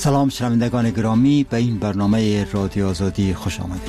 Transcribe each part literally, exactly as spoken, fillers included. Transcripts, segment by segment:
سلام شنوندگان گرامی، به این برنامه رادیو آزادی خوش آمدید.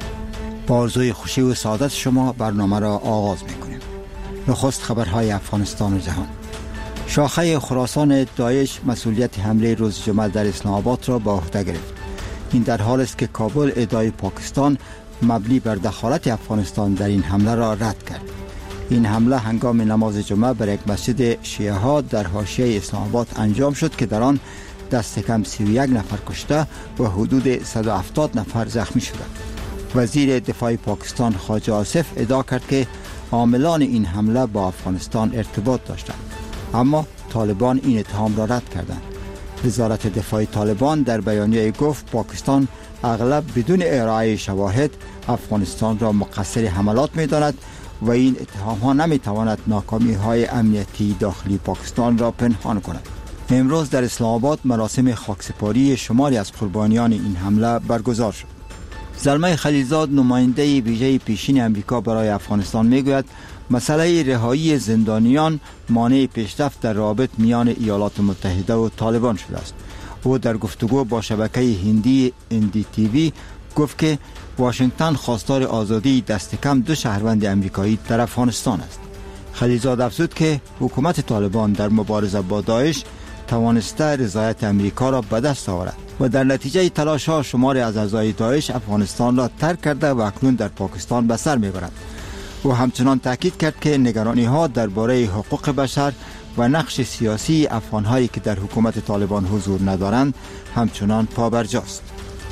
با آرزوی خوشی و سعادت شما برنامه را آغاز می‌کنیم. نخست خبرهای افغانستان و جهان. شاخه خراسان داعش مسئولیت حمله روز جمعه در اسلام آباد را به عهده گرفت. این در حالی است که کابل ادعای پاکستان مبنی بر دخالت افغانستان در این حمله را رد کرد. این حمله هنگام نماز جمعه بر یک مسجد شیعه ها در حاشیه اسلام آباد انجام شد که در آن دست کم سی و یک نفر کشته و حدود صد و هفتاد نفر زخمی شدند. وزیر دفاع پاکستان خواجه آصف ادعا کرد که عاملان این حمله با افغانستان ارتباط داشتند، اما طالبان این اتهام را رد کردند. وزارت دفاع طالبان در بیانیه گفت پاکستان اغلب بدون ارائه شواهد افغانستان را مقصر حملات می‌داند و این اتهام ها نمی‌تواند ناکامی های امنیتی داخلی پاکستان را پنهان کند. امروز در اسلام آباد مراسم خاکسپاری شماری از قربانیان این حمله برگزار شد. زلمه خلیلزاد نماینده ویژه پیشین امریکا برای افغانستان میگوید مسئله رهایی زندانیان مانع پیشرفت در روابط میان ایالات متحده و طالبان شده است. او در گفتگو با شبکه هندی ان دی تی وی گفت که واشنگتن خواستار آزادی دست کم دو شهروند امریکایی در افغانستان است. خلیلزاد افزود که حکومت طالبان در مبارزه با داعش توانسته رضایت امریکا را به دست آورد و در نتیجه تلاش ها شماری از اعضای داعش افغانستان را ترک کرده و اکنون در پاکستان به سر میبرند. او همچنان تاکید کرد که نگرانی ها درباره حقوق بشر و نقش سیاسی افغان هایی که در حکومت طالبان حضور ندارند همچنان پابرجاست.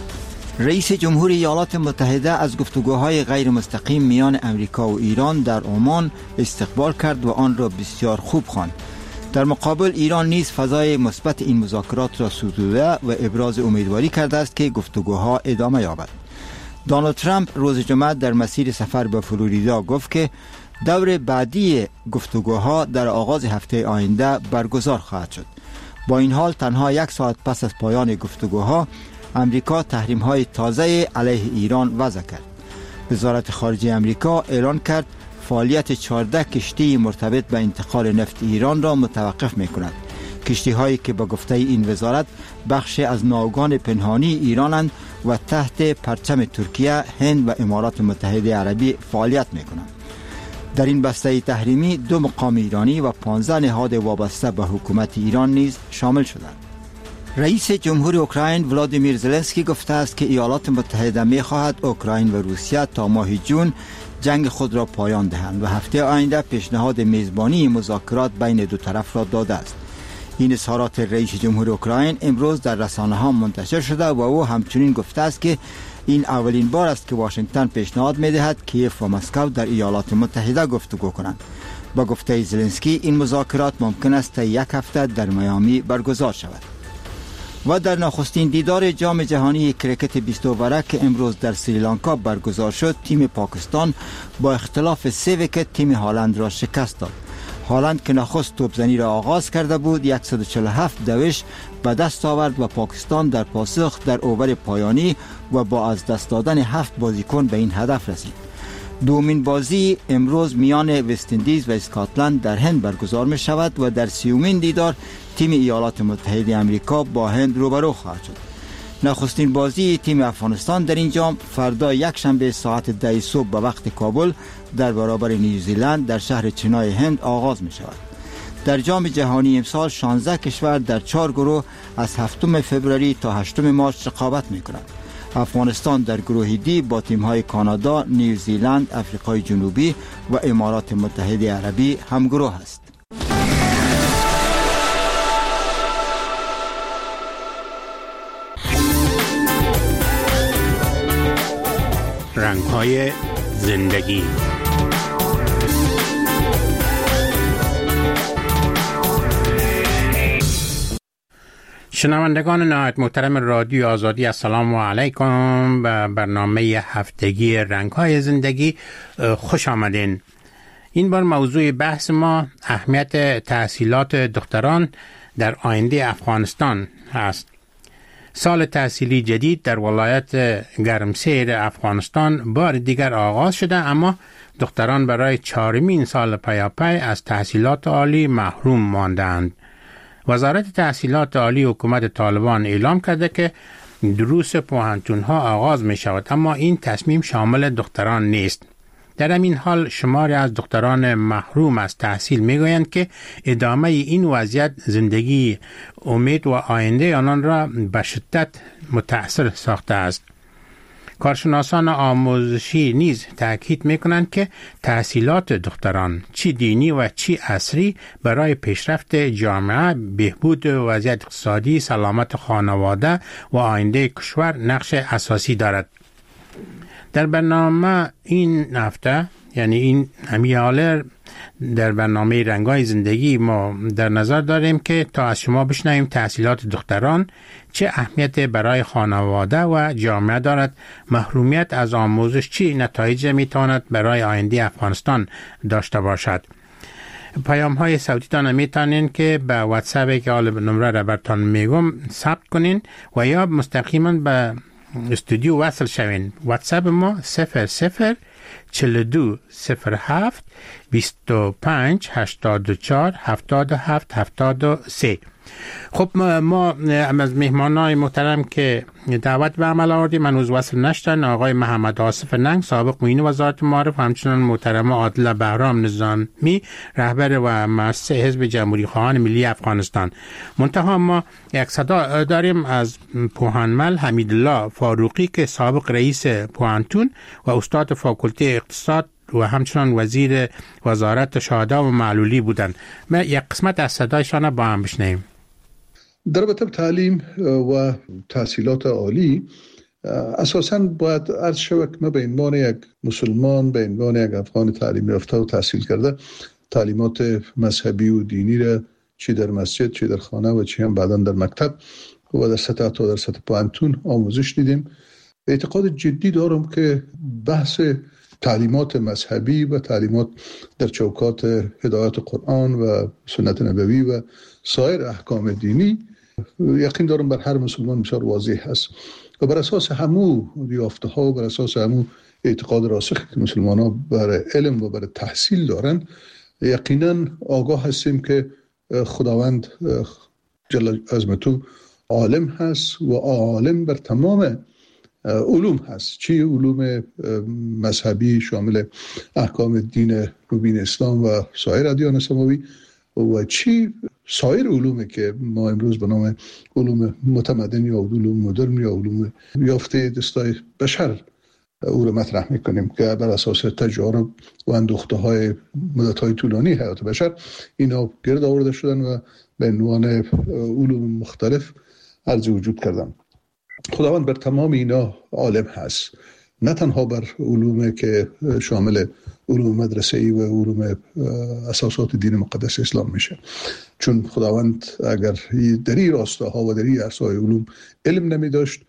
رئیس جمهوری ایالات متحده از گفتگوهای غیر مستقیم میان امریکا و ایران در عمان استقبال کرد و آن را بسیار خوب خواند. در مقابل ایران نیز فضای مثبت این مذاکرات را ستوده و ابراز امیدواری کرده است که گفتگوها ادامه یابد. دونالد ترامپ روز جمعه در مسیر سفر به فلوریدا گفت که دور بعدی گفتگوها در آغاز هفته آینده برگزار خواهد شد. با این حال تنها یک ساعت پس از پایان گفتگوها امریکا تحریم‌های تازه علیه ایران وضع کرد. وزارت خارجه امریکا اعلان کرد فعالیت چهارده کشتی مرتبط به انتقال نفت ایران را متوقف می‌کند. کشتی‌هایی که با گفته این وزارت بخش از ناوگان پنهانی ایرانند و تحت پرچم ترکیه، هند و امارات متحده عربی فعالیت می‌کنند. در این بسته تحریمی دو مقام ایرانی و پانزده نهاد وابسته به حکومت ایران نیز شامل شدند. رئیس جمهور اوکراین ولادیمیر زلنسکی گفته است که ایالات متحده می‌خواهد اوکراین و روسیه تا ماه جون جنگ خود را پایان دهند و هفته آینده پیشنهاد میزبانی مذاکرات بین دو طرف را داده است. این اظهارات رئیس جمهور اوکراین امروز در رسانه‌ها منتشر شده و او همچنین گفته است که این اولین بار است که واشنگتن پیشنهاد می‌دهد کیف و مسکو در ایالات متحده گفتگو کنند. با گفته زلنسکی این مذاکرات ممکن است تا یک هفته در میامی برگزار شود. و در نخستین دیدار جام جهانی کرکت بیست اووره که امروز در سریلانکا برگزار شد، تیم پاکستان با اختلاف سه ویکت تیم هالند را شکست داد. هالند که نخست توپزنی را آغاز کرده بود صد و چهل و هفت دوش به دست آورد و پاکستان در پاسخ در اوور پایانی و با از دست دادن هفت بازیکن به این هدف رسید. دومین بازی امروز میان وست اندیز و اسکاتلند در هند برگزار می شود و در سیومین دیدار تیم ایالات متحده آمریکا با هند روبرو خواهد شد. نخستین بازی تیم افغانستان در این جام فردا یک شنبه ساعت ده صبح به وقت کابل در برابر نیوزیلند در شهر چنای هند آغاز می شود. در جام جهانی امسال شانزده کشور در چهار گروه از هفتم فوریه تا هشتم مارس رقابت می کنند. افغانستان در گروه دی با تیم‌های کانادا، نیوزیلند، آفریقای جنوبی و امارات متحده عربی همگروه است. رنگ‌های زندگی. شنوندگان نهایت محترم رادیو آزادی، السلام علیکم. به برنامه هفتگی رنگ‌های زندگی خوش آمدین. این بار موضوع بحث ما اهمیت تحصیلات دختران در آینده افغانستان است. سال تحصیلی جدید در ولایت گرمسیر افغانستان بار دیگر آغاز شده، اما دختران برای چهارمین سال پیاپی از تحصیلات عالی محروم ماندند وزارت تحصیلات عالی حکومت طالبان اعلام کرده که دروس پوهنتون‌ها آغاز می شود، اما این تصمیم شامل دختران نیست. در همین حال شماری از دختران محروم از تحصیل میگویند که ادامه این وضعیت زندگی، امید و آینده آنان را به شدت متأثر ساخته است. کارشناسان آموزشی نیز تأکید میکنند که تحصیلات دختران چی دینی و چی عصری برای پیشرفت جامعه، بهبود وضعیت اقتصادی، سلامت خانواده و آینده کشور نقش اساسی دارد. در برنامه این هفته، یعنی این همی حاله در برنامه رنگای زندگی، ما در نظر داریم که تا از شما بشنویم تحصیلات دختران چه اهمیت برای خانواده و جامعه دارد، محرومیت از آموزش چه نتایج میتواند برای آینده افغانستان داشته باشد. پیام های صوتی تان میتونین که به واتساپ که حال نمره را برتان میگم ثبت کنین و یا مستقیما به استودیو وصل شوین. واتساپ ما صفر صفر چهل و دو صفر هفت بیست و پنج هشتاد و چهار هفتاد و هفت هفتاد و سه. خب ما از مهمانای محترم که دعوت به عمل آوردیم هنوز وصل نشدن. آقای محمد آصف ننگ، سابق معین وزارت معارف، همچنین محترم عادل بهرام نظامی، رهبر و مؤسس حزب جمهوری خواهان ملی افغانستان. منتها ما یک صدا داریم از پوهنمل حمیدالله فاروقی که سابق رئیس پوهنتون و استاد فاکولته اقتصاد و همچنان وزیر وزارت شهدا و معلولی بودند. ما یک قسمت از صدایشان با هم بشنویم. در رابطه با تعلیم و تحصیلات عالی اساساً باید عرض شود که ما به عنوان یک مسلمان، به عنوان یک افغان تعلیم یافته و تحصیل کرده، تعلیمات مذهبی و دینی را چی در مسجد، چی در خانه و چی هم بعداً در مکتب و در سطح تا در سطح پوهنتون آموزش دیدیم. اعتقاد جدی دارم که بحث تعلیمات مذهبی و تعلیمات در چوکات هدایت قرآن و سنت نبوی و سایر احکام دینی یقین دارم بر هر مسلمان بسیار واضح است و بر اساس همو یافته ها و بر اساس همو اعتقاد راسخ که مسلمان ها برای علم و برای تحصیل دارن، یقینا آگاه هستیم که خداوند جل عظمتو عالم هست و عالم بر تمام علوم هست، چی علوم مذهبی شامل احکام دین مبین اسلام و سایر ادیان سماوی و چی سایر علومی که ما امروز به نام علوم متمدن یا علوم مدرن یا علوم یافته دستای بشر او رو مطرح میکنیم که بر اساس تجارب و اندوخته های مدت های طولانی حیات بشر اینا گرد آورده شدن و به عنوان علوم مختلف عرض وجود کردن. خداوند بر تمام اینا عالم هست، نه تنها بر علوم که شامل علوم مدرسه‌ای و علوم اساسات دین مقدس اسلام میشه، چون خداوند اگر در این راستاها و در این عرصه‌های علوم علم نمی داشت،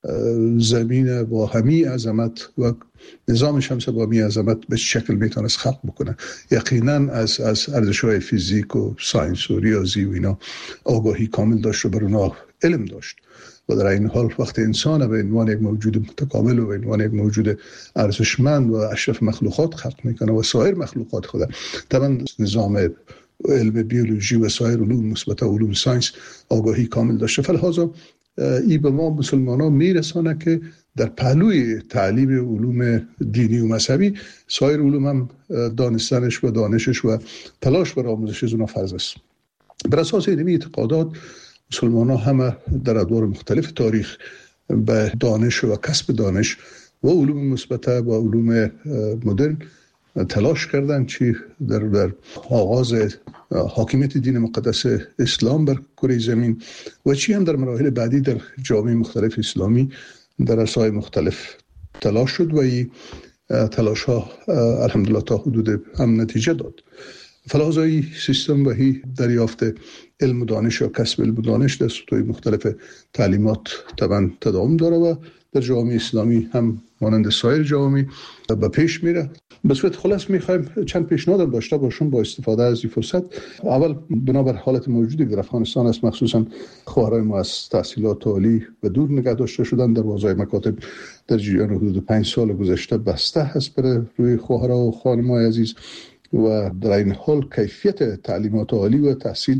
زمین با همی عظمت و نظام شمس با همی عظمت به شکل میتونست خلق بکنه. یقینا از از ارزش‌های فیزیک و ساینس و ریاضی و اینا آگاهی کامل داشت و بر اونا علم داشت و در این حال وقت انسان به عنوان یک موجود متکامل و به عنوان یک موجود ارزشمند و اشرف مخلوقات خلق میکنه و سایر مخلوقات خدا طبعا نظام علم بیولوژی و سایر علوم مثبت و علوم ساینس آگاهی کامل داشته. فلحاظا ای به ما مسلمان ها میرسانه که در پهلوی تعلیم علوم دینی و مذهبی سایر علوم هم دانستنش و دانشش و تلاش بر آموزش از اونا فرض است. بر اساس این اعتقادات مسلمان ها همه در ادوار مختلف تاریخ به دانش و کسب دانش و علوم مثبت و علوم مدرن تلاش کردن، چی در, در آغاز حاکمیت دین مقدس اسلام بر کره زمین و چی هم در مراحل بعدی در جامعه مختلف اسلامی در عرصه‌های مختلف تلاش شد و این تلاش ها الحمدلله تا حدود هم نتیجه داد. فلحاظا این سیستم و هی دریافت علم و دانش یا کسب علم و دانش در سطوح مختلف تعلیمات طبعا تداوم داره و در جامعه اسلامی هم مانند سایر جامعه به پیش میره. به صورت خلاص میخوایم چند پیشنهاد داشته باشم با استفاده از این فرصت. اول بنابر حالت موجودی در افغانستان است، مخصوصا خواهرای ما از تحصیلات عالی و دور نگه داشته شدن، دروازهای مکاتب در جریان حدود پنج سال گذشته بسته هست برای روی خواهرها و خانمای عزیز و در این حال کیفیت تعلیمات عالی و تحصیل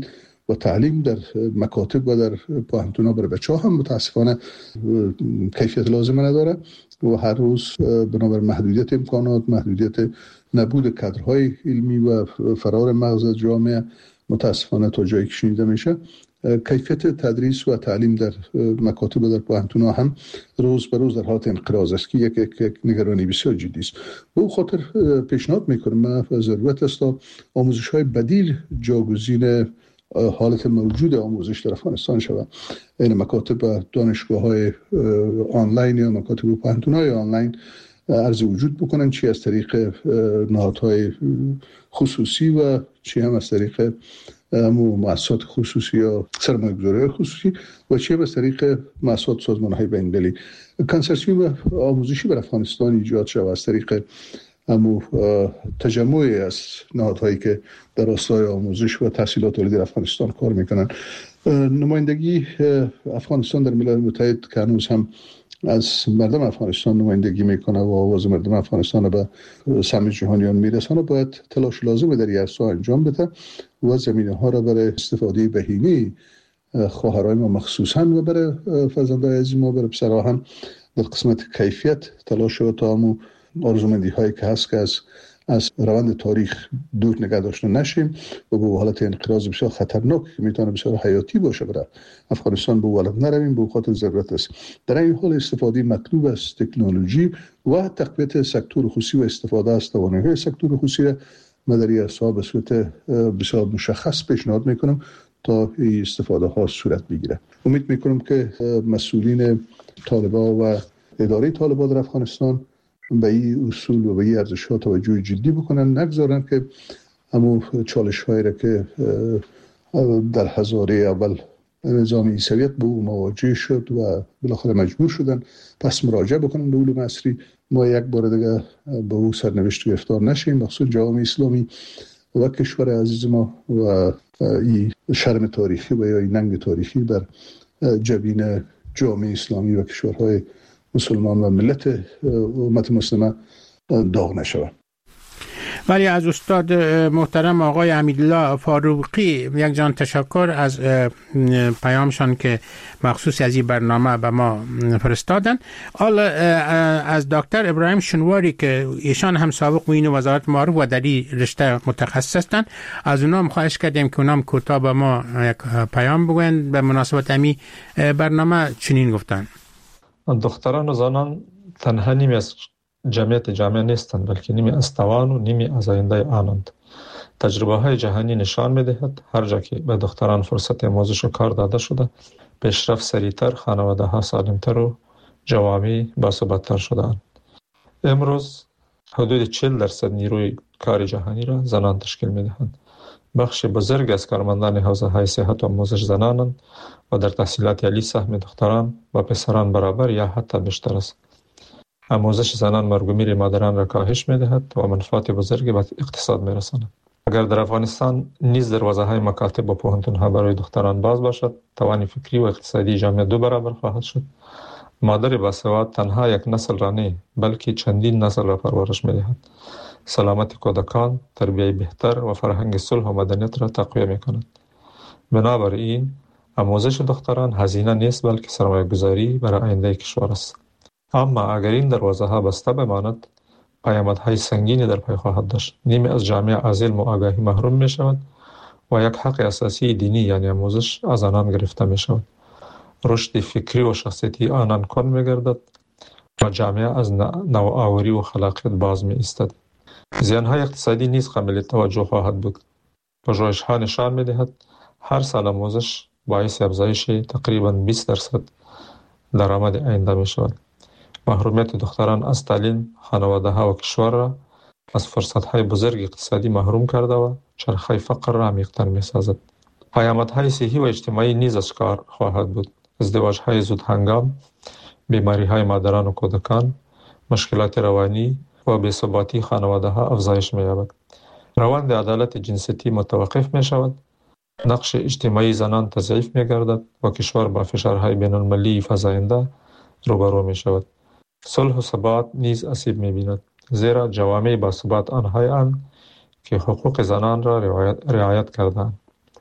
و تعلیم در مکاتب و در پوهنتون‌ها برای بچه‌ها هم متاسفانه کیفیت لازم نداره و هر روز بنابر محدودیت امکانات، محدودیت نبود کادرهای علمی و فرار مغز جامعه متاسفانه تا جایی که شنیده میشه کیفیت تدریس و تعلیم در مکاتب و در پوهنتون‌ها هم روز به روز در حالت انقراض است که یک یک نگرانی بسیار جدی است. به اون خاطر پیشنهاد میکنم من ضرورت است تا آموزش‌های بدیل جاگزین حالت موجود آموزش در افغانستان شود. این مکاتب و دانشگاه‌های آنلاین یا مکاتب و پوهنتون‌های آنلاین عرض وجود بکنن، چی از طریق نهادهای خصوصی و چی هم از طریق مؤسسات خصوصی یا سرمایه‌گذاری خصوصی و چی از طریق مؤسسات سازمان‌های بین‌المللی. کنسرسیوم آموزشی بر افغانستان ایجاد شود از طریق امو تجمعی از نهادهایی که در راستای آموزش و تحصیلات عالی در افغانستان کار میکنن. نمایندگی افغانستان در ملل متحد که هنوز هم از مردم افغانستان نمایندگی میکنه و آواز مردم افغانستان به سمع جهانیان میرسانه، باید تلاش لازم در این عرصه انجام بده و زمینه ها را برای استفاده بهینه خواهرای ما مخصوصا و برای فرزندای عزیز ما برای پسرها هم در قسمت کیفیت تلاش و تا همون آرزومندی هایی که هست که از از روند تاریخ دور نگه داشته نشیم و به حالت انقراض بسیار خطرناک که میتونه بسیار حیاتی باشه برای افغانستان به حالت نرویم. به خاطر ضرورت است در این حال استفاده مطلوب از تکنولوژی و تقویت سکتور خصوصی و استفاده از توانایی‌های سکتور خصوصی را مداری اصحاب به صورت بسیار مشخص پیشنهاد میکنم تا این استفاده ها صورت بگیره. امید میکنم که مسئولین طالبان و اداره طالبان در افغانستان به این اصول و به این ارزش‌ها توجه جدی بکنن، نگذارن که همون چالش‌هایی را که در هزاره اول نظام عیسویت به او مواجه شد و بالاخره مجبور شدن پس مراجعه بکنن به علوم عصری، ما یک بار دیگه به او سرنوشت گرفتار نشیم، مخصوصا جامعه اسلامی و کشور عزیز ما و این شرم تاریخی و یا این ننگ تاریخی بر جبین جامعه اسلامی و کشورهای مسلمان و ملت امت مسلمه داغ نشود. ولی از استاد محترم آقای امیدالله فاروقی یک جان تشکر از پیامشان که مخصوص از این برنامه به ما فرستادن. حالا از دکتر ابراهیم شنواری که ایشان هم سابق معین وزارت معارف و در این رشته متخصص هستند، از اونها خواهش کردیم که اونام کوتاه به ما یک پیام بگویند به مناسبت همین برنامه. چنین گفتن: دختران و زنان تنها نیمی از جمعیت جامعه نیستند، بلکه نیمی از توان و نیمی از آینده آنند. تجربه های جهانی نشان می‌دهد هر جا که به دختران فرصت آموزش و کار داده شده، پیشرفت سریعتر، خانواده ها سالمتر و جوامع باثبات‌تر شده‌اند. امروز حدود چهل درصد نیروی کار جهانی را زنان تشکیل می‌دهند. بخش بزرگ از کارمندان حوزه‌های صحت و آموزش زنانند و در تحصیلات عالی سهم دختران و پسران برابر یا حتی بیشتر است. آموزش زنان مرگ و میر مادران را کاهش می‌دهد و منفعت بزرگی به اقتصاد می‌رساند. اگر در افغانستان نیز دروازه‌های مکاتب و پوهنتون‌ها برای دختران باز باشد، توان فکری و اقتصادی جامعه دو برابر خواهد شد. مادر باسواد تنها یک نسل را نه، بلکه چندین نسل را پرورش می‌دهد. سلامت کودکان، تربیت بهتر و فرهنگ صلح و مدنیت را تقویت می‌کند. بنابراین آموزش دختران هزینه نیست، بلکه سرمایه‌گذاری برای آینده کشور است. اما اگر این دروازه‌ها بسته بماند، پیامدهای سنگینی در پی خواهد داشت. نیمی از جامعه از علم و آگاهی محروم می‌شود و یک حق اساسی دینی یعنی آموزش از آنان گرفته می‌شود. رشد فکری و شخصیتی آنان کند می‌گردد و جامعه از نوآوری و خلاقیت باز می‌ایستد. زیان‌های اقتصادی نیز قابل توجه خواهد بود. پژوهش‌ها نشان می‌دهد هر سال آموزش باعث افزایش تقریباً بیست درصد درآمد آینده می‌شود. محرومیت دختران از تعلیم خانواده‌ها و کشور را از فرصت‌های بزرگ اقتصادی محروم کرده و چرخه فقر را عمیق‌تر می‌سازد. پیامدهای صحی و اجتماعی نیز آشکار خواهد بود. ازدواج‌های زود هنگام، بیماری‌های مادران و کودکان، مشکلات روانی و بی‌ثباتی خانواده‌ها افزایش می‌یابد. روند عدالت جنسیتی متوقف می‌شود. نقش اجتماعی زنان تضعیف می‌گردد و کشور با فشارهای بین‌المللی فزاینده روبرو می‌شود. صلح و ثبات نیز آسیب می‌بیند، زیرا جوامع با ثبات آنهایند که حقوق زنان را رعایت, رعایت کردند.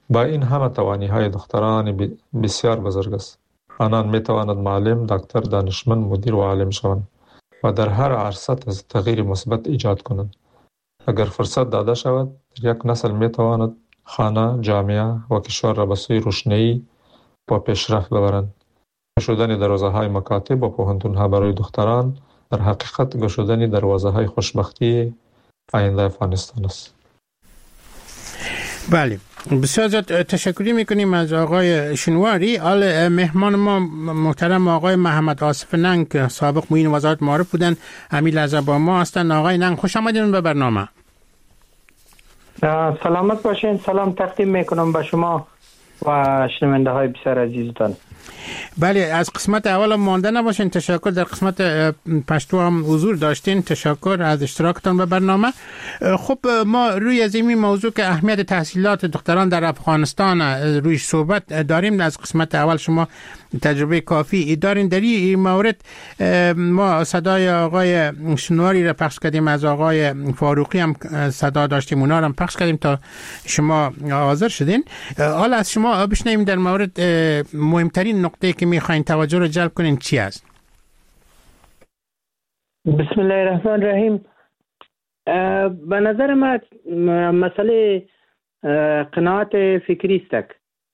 با این همه توانایی‌های دختران بسیار بزرگ است. آنان می توانند معلم، دکتر، دانشمند، مدیر و عالم شوند و در هر عرصه از تغییر مثبت ایجاد کنند. اگر فرصت داده شود، یک نسل می تواند خانه، جامعه و کشور را به سوی روشنایی و پیشرفت ببرند. گشودن دروازه‌های مکاتب و پوهنتون‌ها برای دختران در حقیقت گشودن دروازه‌های خوشبختی آینده افغانستان است. بله، بسیار زیاد تشکری میکنیم از آقای شنواری. آل مهمان ما محترم آقای محمد آصف ننگ، سابق معین وزارت معارف بودن، امیل از با ما هستند. آقای ننگ خوش آمدین به برنامه. سلامت باشین. سلام تقدیم میکنم به شما و شنونده های بسیار عزیزتان. بله، از قسمت اول مانده نباشین. تشکر. در قسمت پشتو هم حضور داشتین. تشکر از اشتراکتان به برنامه. خب ما روی از این موضوع که اهمیت تحصیلات دختران در افغانستان روی صحبت داریم. از قسمت اول شما تجربه کافی دارین در این مورد. ما صدای آقای شنواری را پخش کردیم، از آقای فاروقی هم صدا داشتیم، اونا را هم پخش کردیم تا شما حاضر شدین. حالا از شما بشنویم در مورد مهمترین نقطه که میخواین توجه رو جلب کنین چی است؟ بسم الله الرحمن الرحیم. به نظر من مسئله قناعت فکری است،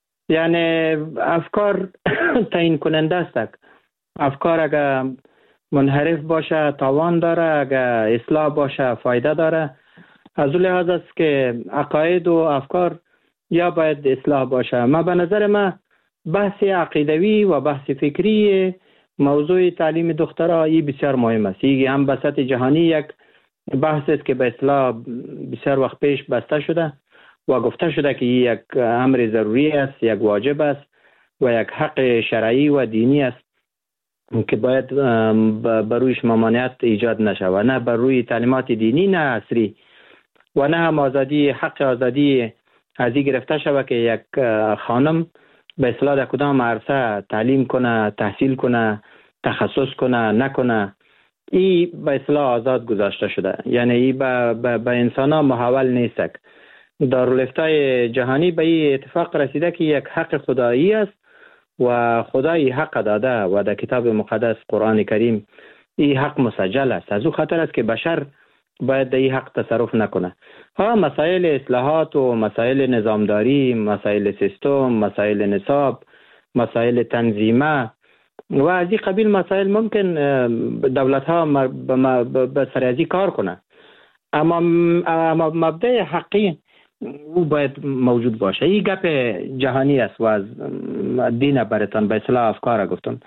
یعنی افکار تعیین کننده است. افکار اگر منحرف باشه تاوان داره، اگر اصلاح باشه فایده داره. از اون لحاظ است که عقاید و افکار یا باید اصلاح باشه. ما به نظر من بحث عقیدوی و بحث فکری موضوع تعلیم دخترها ای بسیار مهم است. این هم به سطح جهانی یک بحث است که به اصطلاح بسیار وقت پیش بسته شده و گفته شده که یک امر ضروری است، یک واجب است و یک حق شرعی و دینی است که باید بر رویش ممانعت ایجاد نشه و نه بر روی تعلیمات دینی نه عصری و نه هم آزادی، حق آزادی از این گرفته شود که یک خانم به اصطلاح در کدام عرصه تعلیم کنه، تحصیل کنه، تخصص کنه نکنه. این به اصطلاح آزاد گذاشته شده، یعنی این به, به, به انسان ها محول نیست. دارالفتای جهانی به این اتفاق رسیده که یک حق خدایی است و خدای حق داده و در کتاب مقدس قرآن کریم این حق مسجل است. از او خاطر است که بشر باید در این حق تصرف نکنه. ها مسائل اصلاحات و مسائل نظامداری، مسائل سیستم، مسائل نصاب، مسائل تنظیمه و از این قبیل مسائل ممکن دولت ها به سریعی کار کنه، اما مبدأ حقی او باید موجود باشه. این گپ جهانی است و از دین برتان به اصطلاح افکار گفتم.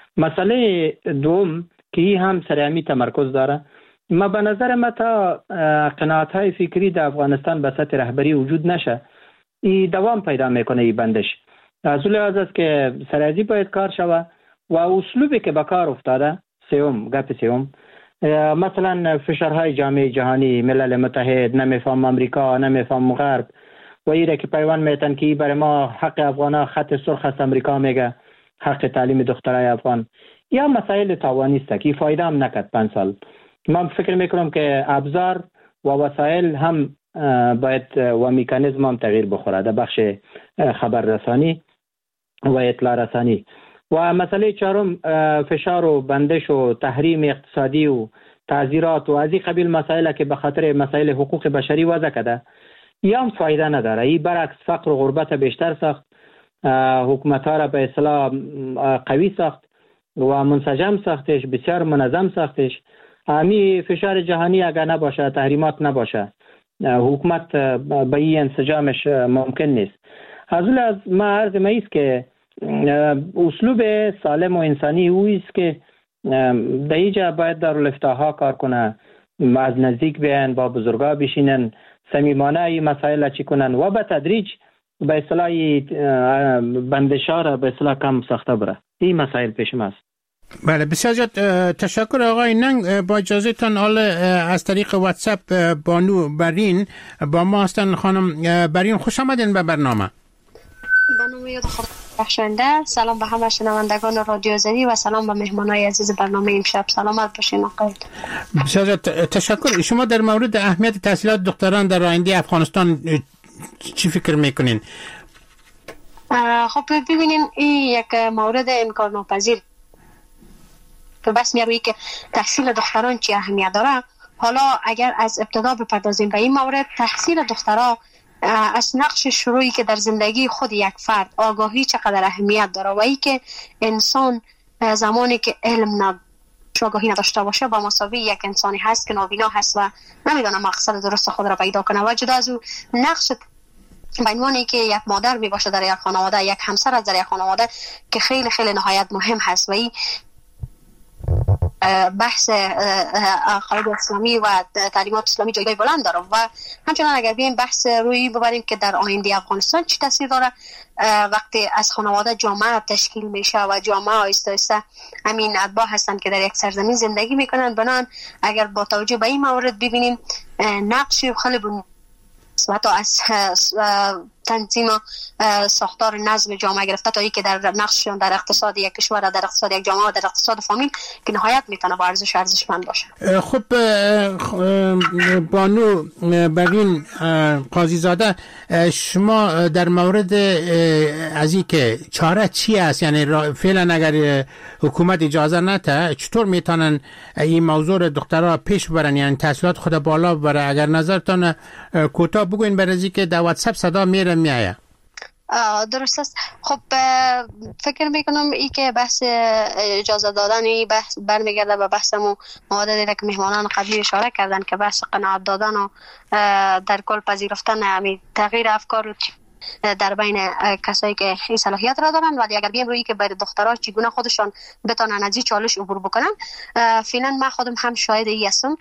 مسئله دوم که این هم سریعی تمرکز داره، ما به نظر ما تا قناعت های فکری در افغانستان به سطح رهبری وجود نشه این دوام پیدا میکنه. این بندش از اون لحاظ است که سریعی باید کار شوه و اسلوبی که به کار افتاده. سوم گپ سوم مثلا فشارهای جامعه جهانی، ملل متحد، نمیفهم امریکا، نمیفهم غرب و ایره که پیوان میتن که برای ما حق افغانا خط سرخ است، امریکا میگه حق تعلیم دخترای افغان. یا مسائل تاوانی است که فایده هم نکرد پنج سال. من فکر میکنم که ابزار و وسایل هم باید و مکانیزم هم تغییر بخوره در بخش خبررسانی و اطلاع رسانی. و مسئله چهارم فشار و بندش و تحریم اقتصادی و تعزیرات و از این قبیل مسائل که به خاطر مسائل حقوق بشری وضع کرده یا هم فایده نداره. این برعکس فقر و غربت بیشتر ساخت، حکومت ها را به اصطلاح قوی ساخت و منسجم ساختش، بسیار منظم ساختش. همی فشار جهانی اگر نباشه، تحریمات نباشه، حکومت به این انسجامش ممکن نیست. از اون از ما عرض ما ایست که اسلوب سالم و انسانی او است که در اینجا باید دارالفتاها کار کنه، از نزدیک بیان، با بزرگا بشینن، صمیمانه این مسائل چی کنن و به تدریج به اصطلاح بندشا را به اصطلاح کم ساخته بره. این مسائل پیش ماست. بله، بسیار زیاد تشکر آقای ننگ. با اجازهتان حال از طریق واتساپ بانو برین با ما هستن. خانم برین خوش آمدین به برنامه. برنامه یاد خود بخشنده. سلام به همه شنوندگان رادیو آزادی و سلام به مهمانای عزیز برنامه امشب. سلامت باشین آقای. بسیار زیاد تشکر. شما در مورد اهمیت تحصیلات دختران در آینده افغانستان چی فکر میکنین؟ خب ببینین این یک مورد انکار ناپذیر که بس میروی که تحصیل دختران چی اهمیت داره. حالا اگر از ابتدا بپردازیم به این مورد، تحصیل دخترها از نقش شروعی که در زندگی خود یک فرد آگاهی چقدر اهمیت داره و ای که انسان زمانی که علم نداره، آگاهی نداشته باشه با مساوی یک انسانی هست که نابینا هست و نمیدونه مقصد درست خود را پیدا کنه. و جدا از او نقش به عنوانی که یک مادر می باشه در یک خانواده، یک همسر از در یک خانواده که خیلی خیلی نهایت مهم هست و این بحث عقاید اسلامی و تعلیمات اسلامی جایگاه بلند داره. و همچنان اگر بیایم بحث روی ببریم که در آینده افغانستان چی تاثیر داره، وقتی از خانواده جامعه تشکیل میشه و جامعه آیسته آیسته همین اتباع هستن که در یک سرزمین زندگی میکنن، بنان اگر با توجه به این موارد ببینیم نقشی خیلی بنیادی و حتی از تنظیم ساختار نظم جامعه گرفته تا ای که در نقششون در اقتصاد یک کشور، در اقتصاد یک جامعه و در اقتصاد فامیل که نهایت میتونه با ارزش ارزشمند باشه. خب بانو برین قاضی زاده، شما در مورد از این که چاره چی است، یعنی فعلا اگر حکومت اجازه نده چطور میتونن این موضوع دخترها پیش برن، یعنی تحصیلات خود بالا ببره؟ اگر نظرتان کوتاه بگوین برای که در واتساپ صدا میره میایه. درست است. خب فکر میکنم ای که بحث اجازه دادن ای بحث برمیگرده به بحثمو موادی که مهمانان قبلی اشاره کردن که بحث قناعت دادن و در کل پذیرفتن همین تغییر افکار در بین کسایی که این صلاحیت را دارن. ولی اگر بیم روی که برای دخترها چگونه خودشان بتونن از این چالش عبور بکنن، فعلا من خودم هم شاهد ای هستم.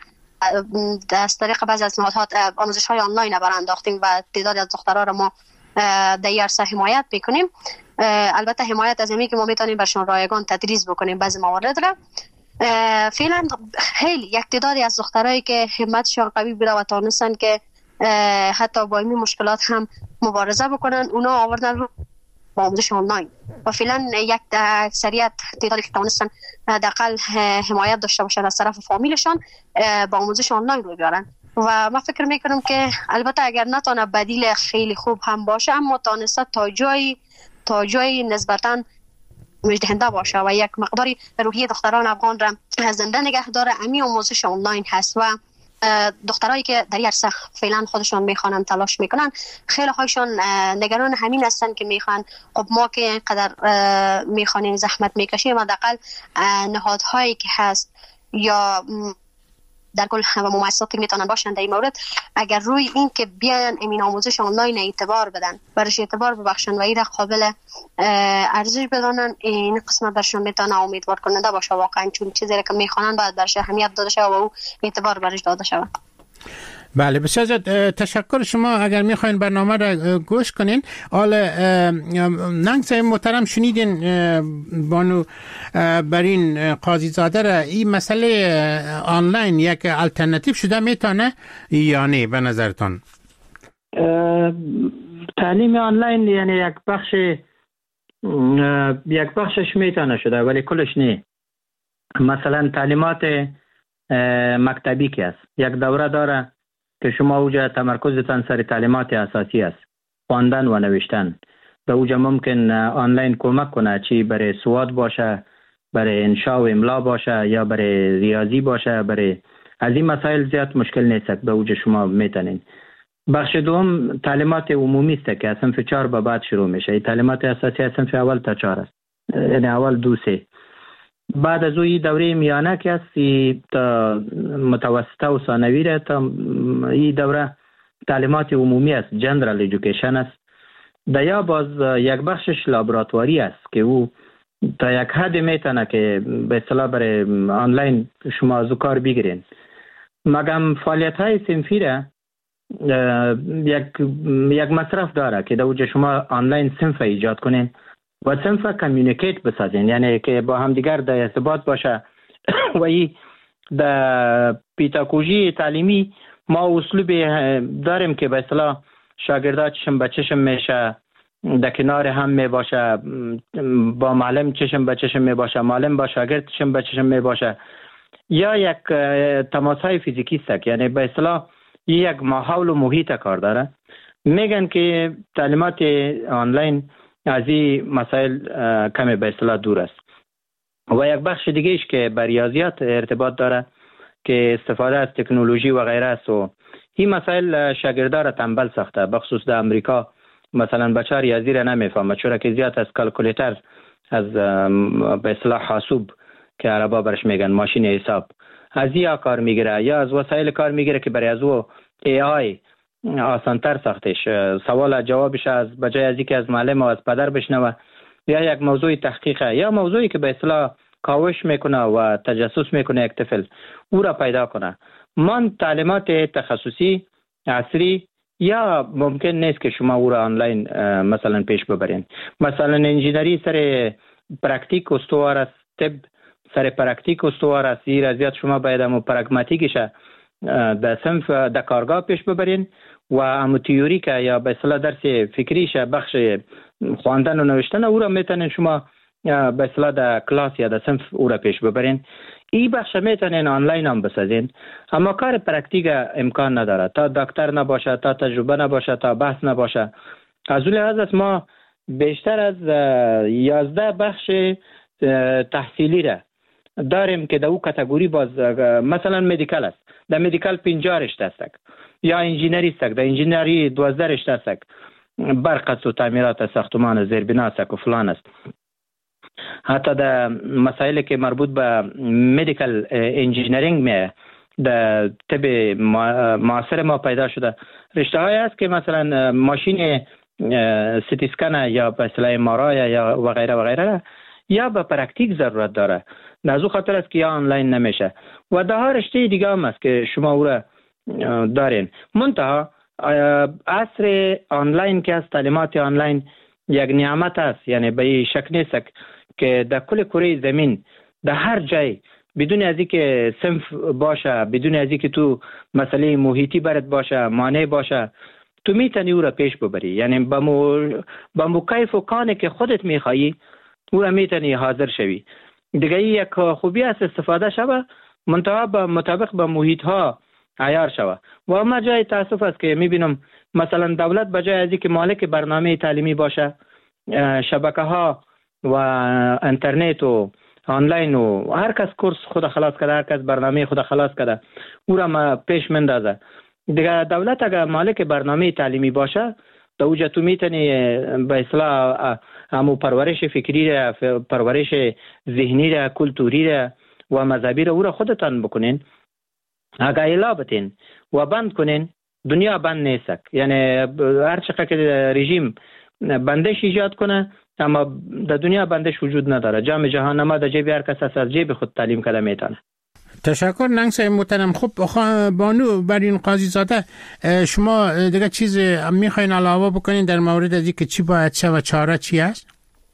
از طریق بعضی از نهادها آموزش های آنلاین برانداختیم و تعدادی از دخترها را ما در این عرصه حمایت میکنیم. البته حمایت از اینه که ما میتونیم برشون رایگان تدریس بکنیم بعضی موارد را. فعلا خیلی یک تعدادی از دخترایی که همتشون قوی بوده و تونستن که حتی با این مشکلات هم مبارزه بکنن، اونا آوردن رو با آموزش آنلاین و فعلا یک اکثریت تعدادی که تونستن حداقل حمایت داشته باشن از طرف فامیلشان با آموزش آنلاین رو بیارن. و من فکر میکنم که البته اگر نتونه بدیل خیلی خوب هم باشه، اما تونسته تا جایی تا جایی نسبتاً مجدهنده باشه و یک مقداری روحیه دختران افغان را زنده نگه داره. امی آموزش آنلاین هست و دخترایی که در این عرصه فعلا خودشون میخوانن تلاش میکنن، خیلی هایشون نگران همین هستن که میخوان خب ما که اینقدر میخوانیم زحمت میکشیم، حداقل نهادهایی که هست یا در کل و مؤسساتی میتونن باشن در این مورد اگر روی این که بیان امین آموزش آنلاین اعتبار بدن، برش اعتبار ببخشن و این قابل ارزش بدانن، این قسمت برشون میتونه امیدوار کننده باشه واقعا، چون چیزی که میخوانن باید برش اهمیت داده شود و او اعتبار برش داده شود. بله بسیار زیاد تشکر. شما اگر میخواین برنامه را گوش کنین، حالا ننگ صاحب محترم شنیدین بانو برین قاضی زاده را، این مسئله آنلاین یک الटरनेटिव شده میتونه یا نه به نظرتان؟ تعلیم آنلاین یعنی یک بخش یک بخشش میتونه شده ولی کلش نه. مثلا تعلیمات مکتبی که است، یک دوره داره که شما اوجا تمرکزتان سر تعلیمات اساسی است، خواندن و نوشتن. به اوجا ممکن آنلاین کمک کنه، چی برای سواد باشه، برای انشاء و املا باشه یا برای ریاضی باشه، برای از این مسائل زیاد مشکل نیست، به اوجا شما میتونین. بخش دوم تعلیمات عمومی است که از صنف چهار به بعد شروع میشه. تعلیمات اساسی از صنف اول تا چهار است، یعنی اول دو سه. بعد از اوی دوره میانه که است تا متوسطه و ثانوی را، تا این دوره تعلیمات عمومی است، جنرال ایژوکیشن است. دیا باز یک بخشش لابراتواری است که او تا یک حد میتونه که به اصطلاح برای آنلاین شما از کار بگیرین. مگم فعالیت های صنفی را یک یک مصرف داره که دوجه شما آنلاین صنف ایجاد کنین و صنف کمیونیکیت بسازین، یعنی که با هم دیگر در ارتباط باشه. و این در پیداگوژی تعلیمی ما اسلوب داریم که به اصطلاح شاگردا چشم به چشم میشه، در کنار هم می باشه، با معلم چشم به چشم می باشه، معلم با شاگرد چشم به چشم می باشه، یا یک تماس های فیزیکی است، یعنی به اصطلاح یک ماحول و محیط کار داره. میگن که تعلیمات آنلاین از این مسائل کمی به اصطلاح دور است. و یک بخش دیگه ایش که با ریاضیات ارتباط داره که استفاده از تکنولوژی و غیره است و این مسائل شاگردا را تنبل ساخته. بخصوص در امریکا مثلا بچه ریاضی را نمیفهمه چون که زیاد از کالکولیتر، از به اصطلاح حاسوب که عربا برش میگن ماشین حساب، از یا کار میگیره یا از وسایل کار میگیره که برای از او ای آی آسانتر ساختش. سوال جوابش از بجای از اینکه از معلم و از پدر بشنوه یا یک موضوع تحقیقه یا موضوعی که به اصطلاح کاوش میکنه و تجسس میکنه یک طفل او را پیدا کنه. من تعلیمات تخصصی عصری یا ممکن نیست که شما او را آنلاین مثلا پیش ببرین. مثلا انجینری سر پرکتیک استوار است، طب سر پرکتیک استوار است. این رضایت شما باید هم پرگماتیکش در صنف در کارگاه پیش ببرین و هم تیوری که یا به اصطلاح درس فکریش بخش خواندن و نوشتن او را میتونین شما به اصطلاح در کلاس یا در صنف او را پیش ببرین. این بخش میتونین آنلاین هم بسازین، اما کار پرکتیک امکان نداره تا دکتر نباشه، تا تجربه نباشه، تا بحث نباشه. از اون لحاظ است ما بیشتر از یازده بخش تحصیلی را داریم که در او کاتگوری باز مثلا مدیکال است، در مدیکال پنجاه رشته است، یا انجینری است، در انجینری دوازده رشته است، برق و تعمیرات ساختمان زیربنا است و فلان است. حتی در مسائلی که مربوط به مدیکال انجینیرینگ می در طب معاصر ما پیدا شده رشته های است که مثلا ماشین سیتی اسکن یا به اصطلاح ام آر آی یا و غیره و غیره یا به پرکتیک ضرورت داره. از او خاطر است که یا آنلاین نمیشه و ده رشته دیگه هم است که شما او را دارین. منتها عصر آنلاین که از تعلیمات آنلاین یک نعمت است، یعنی به این شک نیست که در کل کره زمین در هر جای بدون از اینکه صنف باشه، بدون از اینکه تو مسئله محیطی برات باشه، مانع باشه، تو میتونی او را پیش ببری. یعنی با مو با مو کیف و کانه که خودت میخوایی او را میتونی حاضر شوی. دیگه یک خوبی است استفاده شوه، منتها با مطابق با محیط ها عیار شوه. و اما جای تاسف است که میبینم مثلا دولت بجای از اینکه مالک برنامه تعلیمی باشه، شبکه ها و اینترنت و آنلاین و هر کس کورس خود خلاص کرده، هر کس برنامه خود خلاص کرده، او را ما پیش مندازه. دیگه دولت اگر مالک برنامه تعلیمی باشه در اوجه تو میتونی به اصطلاح همو پرورش فکری را، پرورش ذهنی را، کلتوری را و مذهبی را او را خودتان بکنین. اگر الا بتین و بند کنین دنیا بند نیست. یعنی هر چقدر که رژیم بندش ایجاد کنه اما در دنیا بندش وجود نداره. جام جهان ما در جیب هر کس از جیب خود تعلیم کرده میتونه. تشکر ننگ صاحب محترم. خب بانو برین قاضی زاده، شما دیگه چیز میخواین علاوه بکنین در مورد از اینکه چی باید شه و چاره چی است؟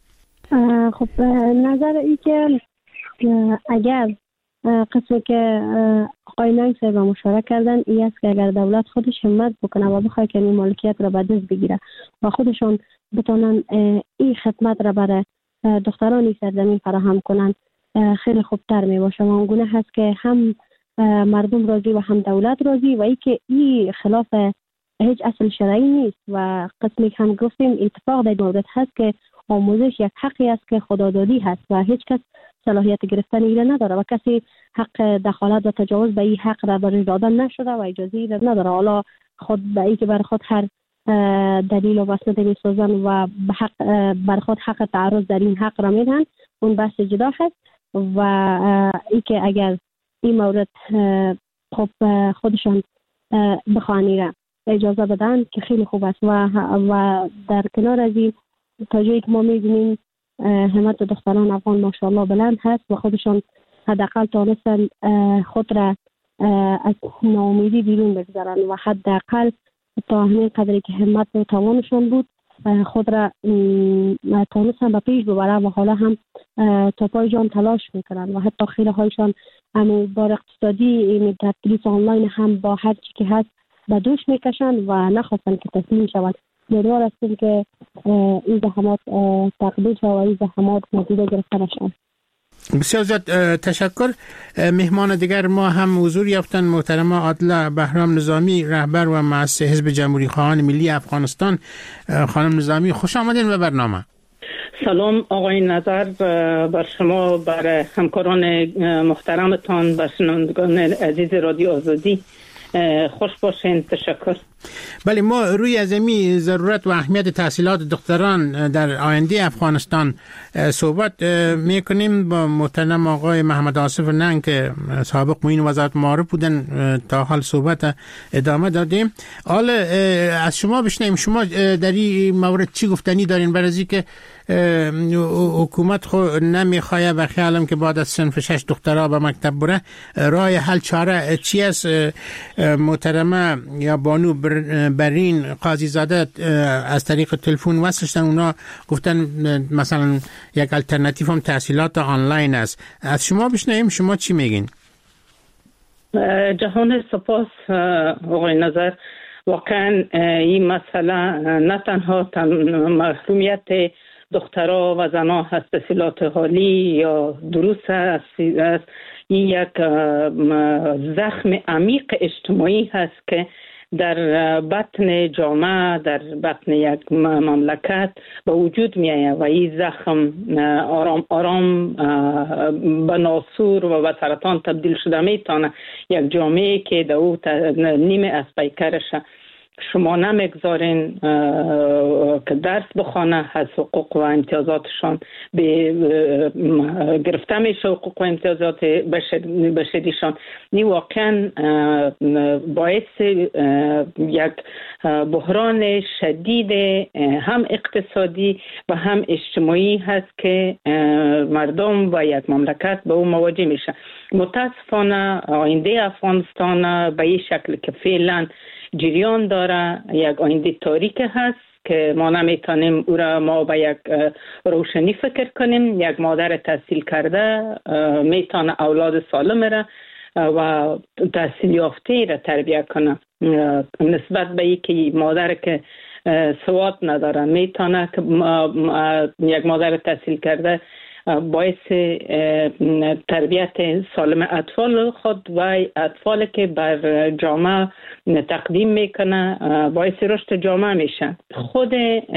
خب نظر ای که اگر قسمی که آقای ننگ صاحب مشارکت کردن ای است که اگر دولت خودش همت بکنه و بخواه که این مالکیت را به دست بگیره و خودشان بتونن این خدمت را برای دخترانی سرزمین فراهم کنن خیلی خوبتر می باشه. و اونگونه هست که هم مردم راضی و هم دولت راضی و ای که این خلاف هیچ اصل شرعی نیست. و قسمی که هم گفتیم اتفاق در مورد هست که آموزش یک حقی است که خدادادی هست و هیچ کس صلاحیت گرفتن ایره نداره و کسی حق دخالت و تجاوز به این حق را برای دادن نشده و اجازه ایره نداره. حالا خود به ای که بر خود هر دلیل و وسنده می سازن و بر خود حق تعرض در این حق را میدن، اون بحث جدا هست. و ای که اگر این مورد خب خودشان بخوانی را اجازه بدن که خیلی خوب است. و و در کنار از این تا جایی که ما می‌بینیم همت دختران افغان ماشاءالله بلند هست و خودشان حداقل تونستن خود را از ناامیدی بیرون بگذارن و حداقل تا همین قدری که همت و توانشون بود خود را تونستن به پیش ببرن و حالا هم تا پای جان تلاش میکنن و حتی خیلی هایشان همون بار اقتصادی این تدریس آنلاین هم با هر چی که هست به دوش میکشن و نخواستن که تسلیم شوند. امیدوار هستیم که این زحمات تقدیر شود و این زحمات نتیجه گرفته بشن. بسیار زیاد تشکر. مهمان دیگر ما هم حضور یافتن محترمه عادله بهرام نظامی، رهبر و مؤسس حزب جمهوری خواهان ملی افغانستان. خانم نظامی خوش آمدین به برنامه. سلام آقای نظر بر شما، بر همکاران محترمتان، بر شنوندگان عزیز رادیو آزادی. خوش باشین. تشکر. بله، ما روی ازمی ضرورت و اهمیت تحصیلات دختران در آینده افغانستان صحبت میکنیم با محترم آقای محمد آصف ننگ که سابق معین وزارت معارف بودن. تا حال صحبت ادامه دادیم. حالا از شما بشنیم، شما در این مورد چی گفتنی دارین؟ برای از اینکه حکومت خو نمیخواه و خیالم که بعد از صنف شش دخترها به مکتب بره، راه حل چاره چی است؟ محترمه یا بانو برین قاضی زاده از طریق تلفن وصل شدن، اونا گفتن مثلا یک الटरनेटिव هم تحصیلات آنلاین است. از شما بشنویم شما چی میگین؟ جهان سپاس آقای نظر. واقعا این مسئله نه تنها محرومیت دخترها و زنها هست تحصیلات عالی یا دروس است، این یک زخم عمیق اجتماعی هست که در بطن جامعه، در بطن یک مملکت به وجود می آید و این زخم آرام آرام به ناسور و به سرطان تبدیل شده می تانه. یک جامعه که در او نیمه از پیکرش شما نمیگذارین که درس بخوانه، از حقوق و امتیازاتشان گرفته میشه، حقوق و امتیازات بشریشان. نی واقعا باعث یک بحران شدید هم اقتصادی و هم اجتماعی هست که مردم و یک مملکت به او مواجه میشه. متاسفانه آینده افغانستان به این شکل که فعلا جریان داره یک آینده تاریک هست که ما نمیتونیم او را ما به یک روشنی فکر کنیم. یک مادر تحصیل کرده میتونه اولاد سالم را و تحصیل یافته را تربیت کنه، نسبت به اینکه مادر که سواد نداره میتونه که یک مادر تحصیل کرده باعث تربیت سالم اطفال خود و اطفال که بر جامعه تقدیم میکنه باعث رشد جامعه میشه. خود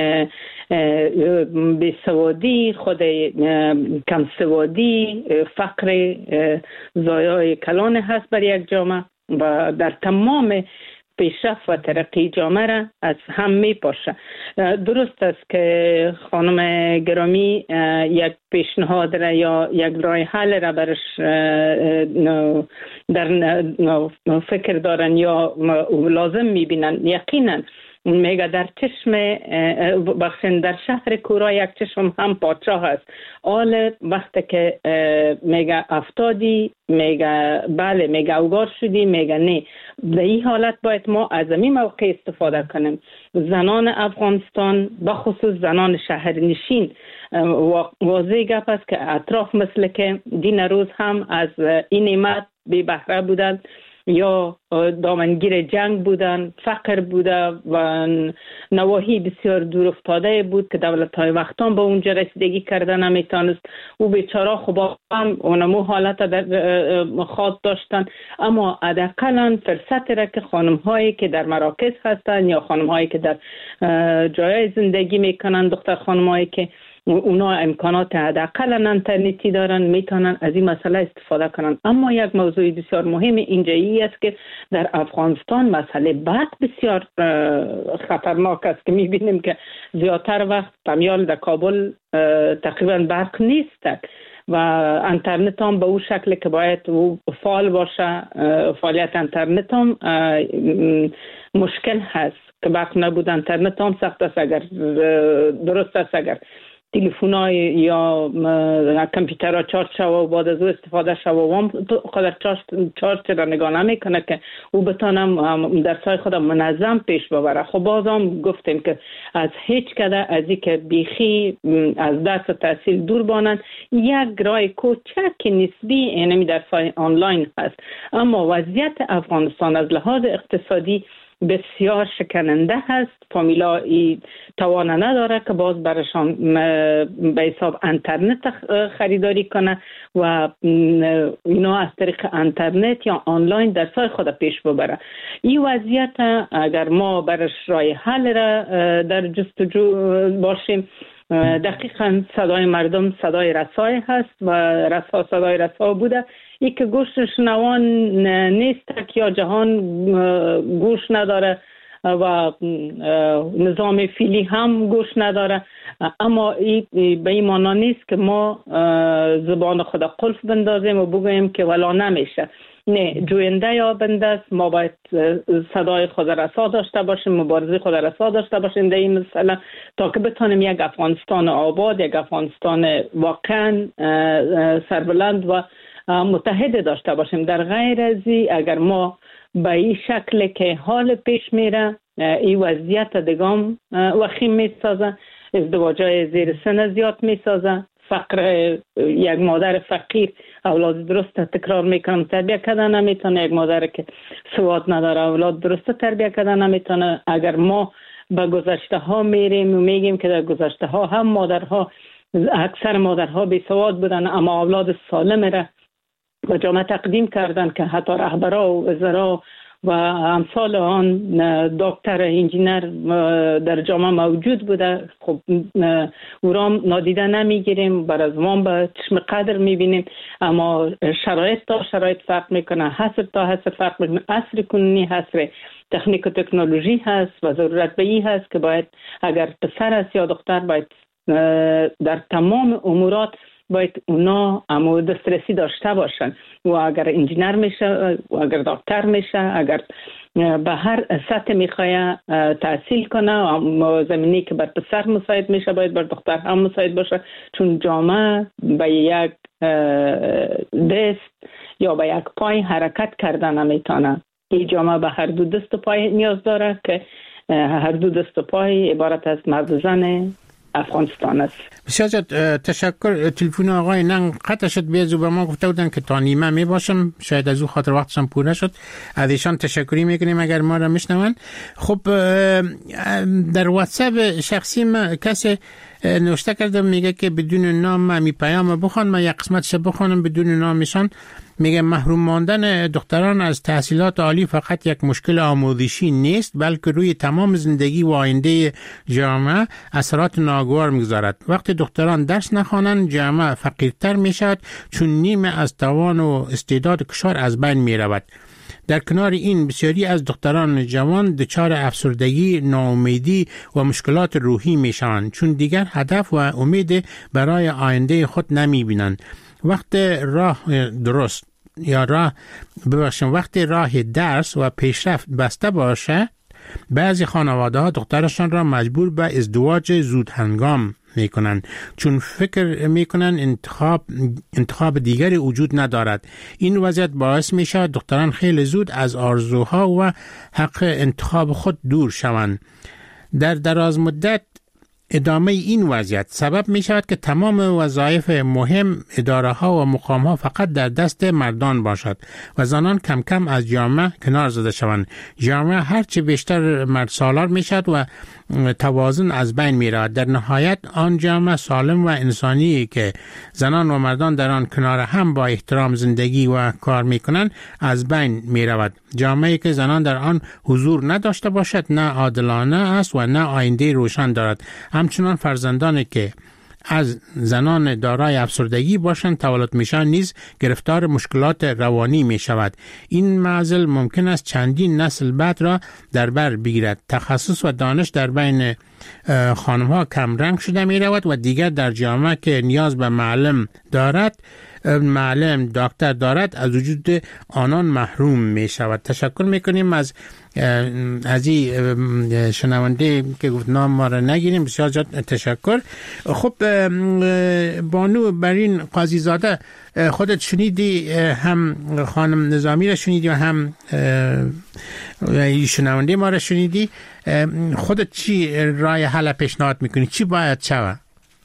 بیسوادی، خود کم سوادی، فقر زایای کلان هست بر یک جامعه و در تمام پیشرفت و ترقی جامعه را از هم می پاشه. درست است که خانم گرامی یک پیشنهاد را یا یک راه حل را برش در فکر دارن یا لازم می بینن. یقینا میگه در چشم بخشن در شهر کورا یک چشم هم پادشاه هست. آل وقتی که میگه افتادی، میگه بله، میگه اوگار شدی، میگه نه. در این حالت باید ما از این موقع استفاده کنیم. زنان افغانستان بخصوص زنان شهرنشین واضح گپ است که اطراف مثل که دین روز هم از این نعمت بی بهره بودند یا دامنگیر جنگ بودن، فقر بوده و نواحی بسیار دور افتاده بود که دولت‌های وقتان به اونجا رسیدگی کرده نمیتونست. او بیچاره خب هم اونمو حالت در خواد داشتن، اما حداقل فرصت را که خانم‌هایی که در مراکز هستن یا خانم‌هایی که در جای زندگی میکنن، دختر خانم‌هایی که اونا امکانات حداقل اینترنتی دارن میتونن از این مسئله استفاده کنن. اما یک موضوع بسیار مهم اینجایی است که در افغانستان مسئله بعد بسیار خطرناک است که میبینیم که زیادتر وقت پمیال در کابل تقریبا برق نیست و اینترنت هم به اون شکل که باید او فعال باشه. فعالیت اینترنت هم مشکل هست که برق نبود. اینترنت هم سخت است اگر درست است اگر تلفن‌های یا کامپیوترها چارج شوه و بعد از او استفاده شوه و هم قدر چارج چارج را نگاه نمیکنه که او بتانم درسای خود منظم پیش ببره. خب باز هم گفتیم که از هیچ کده از این که بیخی از درس و تحصیل دور بانند. یک راه کوچک نسبی اینمی درسای آنلاین هست، اما وضعیت افغانستان از لحاظ اقتصادی بسیار شکننده هست. فامیلا توانه نداره که باز برشان به حساب انترنت خریداری کنه و اینا از طریق انترنت یا آنلاین درسای خود پیش ببره. این وضعیت اگر ما برش راه حل را در جستجو باشیم دقیقاً صدای مردم صدای رسای هست و رسا صدای رسا بوده. ای که گوش شنوان نیست که یا جهان گوش نداره و نظام فیلی هم گوش نداره، اما ای به این معنا نیست که ما زبان خود قلف بندازیم و بگوییم که ولا نمیشه. نه، جوینده یا بنده است. ما باید صدای خود رسا داشته باشیم، مبارزه خود رسا داشته باشیم در این مسئله تا که بتانیم یک افغانستان آباد، یک افغانستان واقعا سربلند و متحد داشته باشیم. در غیر از این اگر ما به این شکل که حال پیش میره این وضعیت دگام وخیم میسازه، ازدواجای زیر سن زیاد میسازه، فقر، یک مادر فقیر اولاد درست تکرار میکنم تربیت کردن نمیتونه، یک مادر که سواد نداره اولاد درست تربیت کردن نمیتونه. اگر ما به گذشته ها میریم و میگیم که در گذشته ها هم مادرها، اکثر مادرها بی سواد بودن اما اولاد سالم را و جامعه تقدیم کردن که حتی رهبرا و وزرا و امثال آن دکتر انجینر در جامعه موجود بوده، خب او را نادیده نمیگیریم، بر از ما به چشم قدر میبینیم، اما شرایط تا شرایط فرق میکنه، حسر تا حسر فرق میکنه. عصر کنونی حسر تکنیک و تکنولوژی هست و ضرورت به این هست که باید اگر پسر است یا دختر باید در تمام امورات باید اونا امو دسترسی داشته باشن و اگر انجینر میشه و اگر دکتر میشه، اگر به هر سطح میخواه تحصیل کنه و زمینی که بر پسر مساعد میشه باید بر دختر هم مساعد باشه، چون جامعه به یک دست یا به یک پای حرکت کردن نمیتونه. این جامعه به هر دو دست و پای نیاز داره که هر دو دست و پای عبارت از مرد و زن افغانستان است. بسیار زیاد تشکر. تلفن آقای ننگ قطع شد، بیازو به ما گفته بودن که تا نیمه می باشم، شاید از او خاطر وقتشم پوره شد. از ایشان تشکری میکنیم اگر ما را میشنون. خب در واتساپ شخصی ما کسی نوشته کرده میگه که بدون نام می پیام بخوان، من یک قسمتش بخوانم بدون نامشان. میگه محروم ماندن دختران از تحصیلات عالی فقط یک مشکل آموزشی نیست، بلکه روی تمام زندگی و آینده جامعه اثرات ناگوار میگذارد. وقتی دختران درس نخوانند جامعه فقیرتر میشود، چون نیمه از توان و استعداد کشور از بین میرود. در کنار این بسیاری از دختران جوان دچار افسردگی، ناامیدی و مشکلات روحی میشوند، چون دیگر هدف و امید برای آینده خود نمیبینند. وقت راه درست یا راه ببخشیم وقتی راه درس و پیشرفت بسته باشه، بعضی خانواده ها دخترشان را مجبور به ازدواج زود هنگام میکنند، چون فکر میکنن انتخاب انتخاب دیگری وجود ندارد. این وضعیت باعث میشه دختران خیلی زود از آرزوها و حق انتخاب خود دور شوند. در دراز مدت ادامه این وضعیت سبب می شود که تمام وظایف مهم، اداره ها و مقام ها فقط در دست مردان باشد و زنان کم کم از جامعه کنار زده شوند. جامعه هرچه بیشتر مرد سالار می شود و توازن از بین می رود. در نهایت آن جامعه سالم و انسانی که زنان و مردان در آن کنار هم با احترام زندگی و کار می کنند از بین می رود. جامعه که زنان در آن حضور نداشته باشد نه عادلانه است و نه آینده روشن دارد. همچنان فرزندانی که از زنان دارای افسردگی باشند تولد میشن نیز گرفتار مشکلات روانی می شود. این معضل ممکن است چندین نسل بعد را در بر بگیرد. تخصص و دانش در بین خانم ها کم رنگ شده می رود و دیگر در جامعه که نیاز به معلم دارد معلم دکتر دارد از وجود آنان محروم می شود. تشکر می کنیم از از این شنونده که گفت نام ما را نگیریم. بسیار زیاد تشکر. خب بانو برین قاضی زاده، خودت شنیدی، هم خانم نظامی را شنیدی و هم شنونده ما را شنیدی. خودت چی رای حل پیشنهاد میکنی؟ چی باید شود؟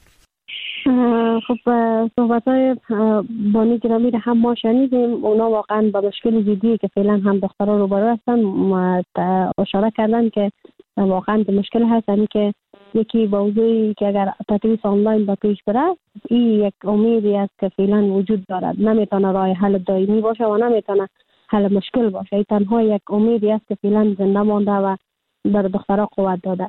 خب صحبت های بانی گرامی رو هم ما شنیدیم. اونا واقعا با مشکل جدی که فعلا هم دختران روبرو هستن اشاره کردن که واقعا مشکل هست، یعنی که یکی موضوعی که اگر تدریس آنلاین با پیش بره، این یک امیدی است که فعلا وجود دارد، نمیتونه راه حل دائمی باشه و نمیتونه حل مشکل باشه. این تنها یک امیدی است که فعلا زنده مانده و بر دخترها قوت داده.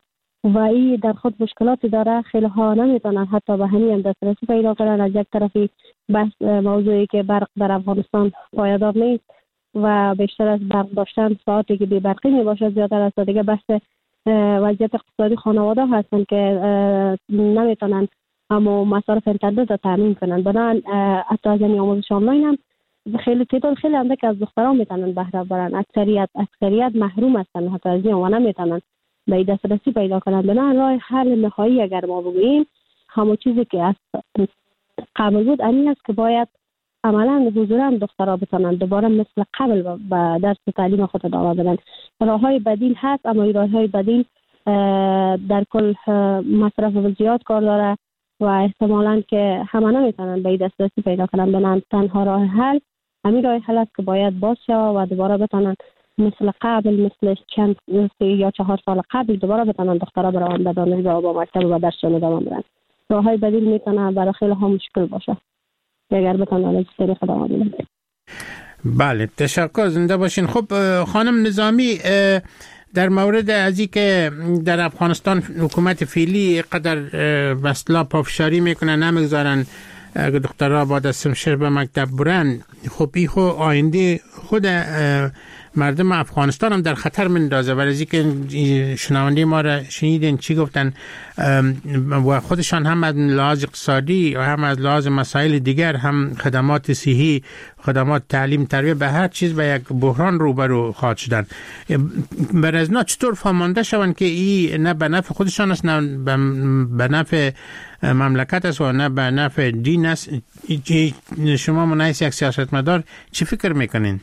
و این در خود مشکلاتی داره. خیلی ها نمیتونن حتی به همین هم دسترسی پیدا کنن. از یک طرفی بحث موضوعی که برق در افغانستان پایدار نیست و بیشتر از برق داشتن ساعتی که بی برقی می باشه زیادتر از دیگه بحث وضعیت اقتصادی خانواده هستن که نمیتونن اما مصارف اینترنت رو تامین کنن. بنابراین حتی از این آموزش آنلاین هم خیلی تعداد خیلی هم که از دختران میتونن بهره برن. اکثریت اکثریت محروم هستن حتی از این و نمیتونن به دسترسی پیدا کنن. بنابراین راه حل نهایی اگر ما بگوییم همون چیزی که از قبل بود این است که باید عملا حضوراً دخترها بتونن دوباره مثل قبل به درس تعلیم خود ادامه بدن. راههای بدیل هست اما این راههای بدیل در کل مصرف و زیاد کار داره و احتمالاً که همه نمیتونن به دسترسی پیدا کنن. بنابراین تنها راه حل همین راه حل است که باید باز شود و دوباره بتونن مثل قبل مثل چند سه یا چهار سال قبل دوباره بتونن دخترها بروند به دانشگاه و با مکتب و درسشون ادامه بدن. راههای بدیل میتونه برای خیلی ها مشکل باشه اگر بتونن از طریق ادامه بدن. بله تشکر، زنده باشین. خب خانم نظامی، در مورد از این که در افغانستان حکومت فعلی قدر بسلا پافشاری میکنن نمیگذارن اگه دخترها با دستم شهر به مکتب برن، خب این خو آینده خود مردم افغانستان هم در خطر مندازه. ولی از این که شنونده ما را شنیدین چی گفتن و خودشان هم از لحاظ اقتصادی و هم از لحاظ مسائل دیگر هم خدمات صحی، خدمات تعلیم، تربیت به هر چیز به یک بحران روبرو خواهد شدن. بر از نا چطور فهمانده شوند که این نه به نفع خودشان است نه به نفع مملکت است و نه به نفع دین است؟ شما منایس یک سیاستمدار چی فکر میکنین؟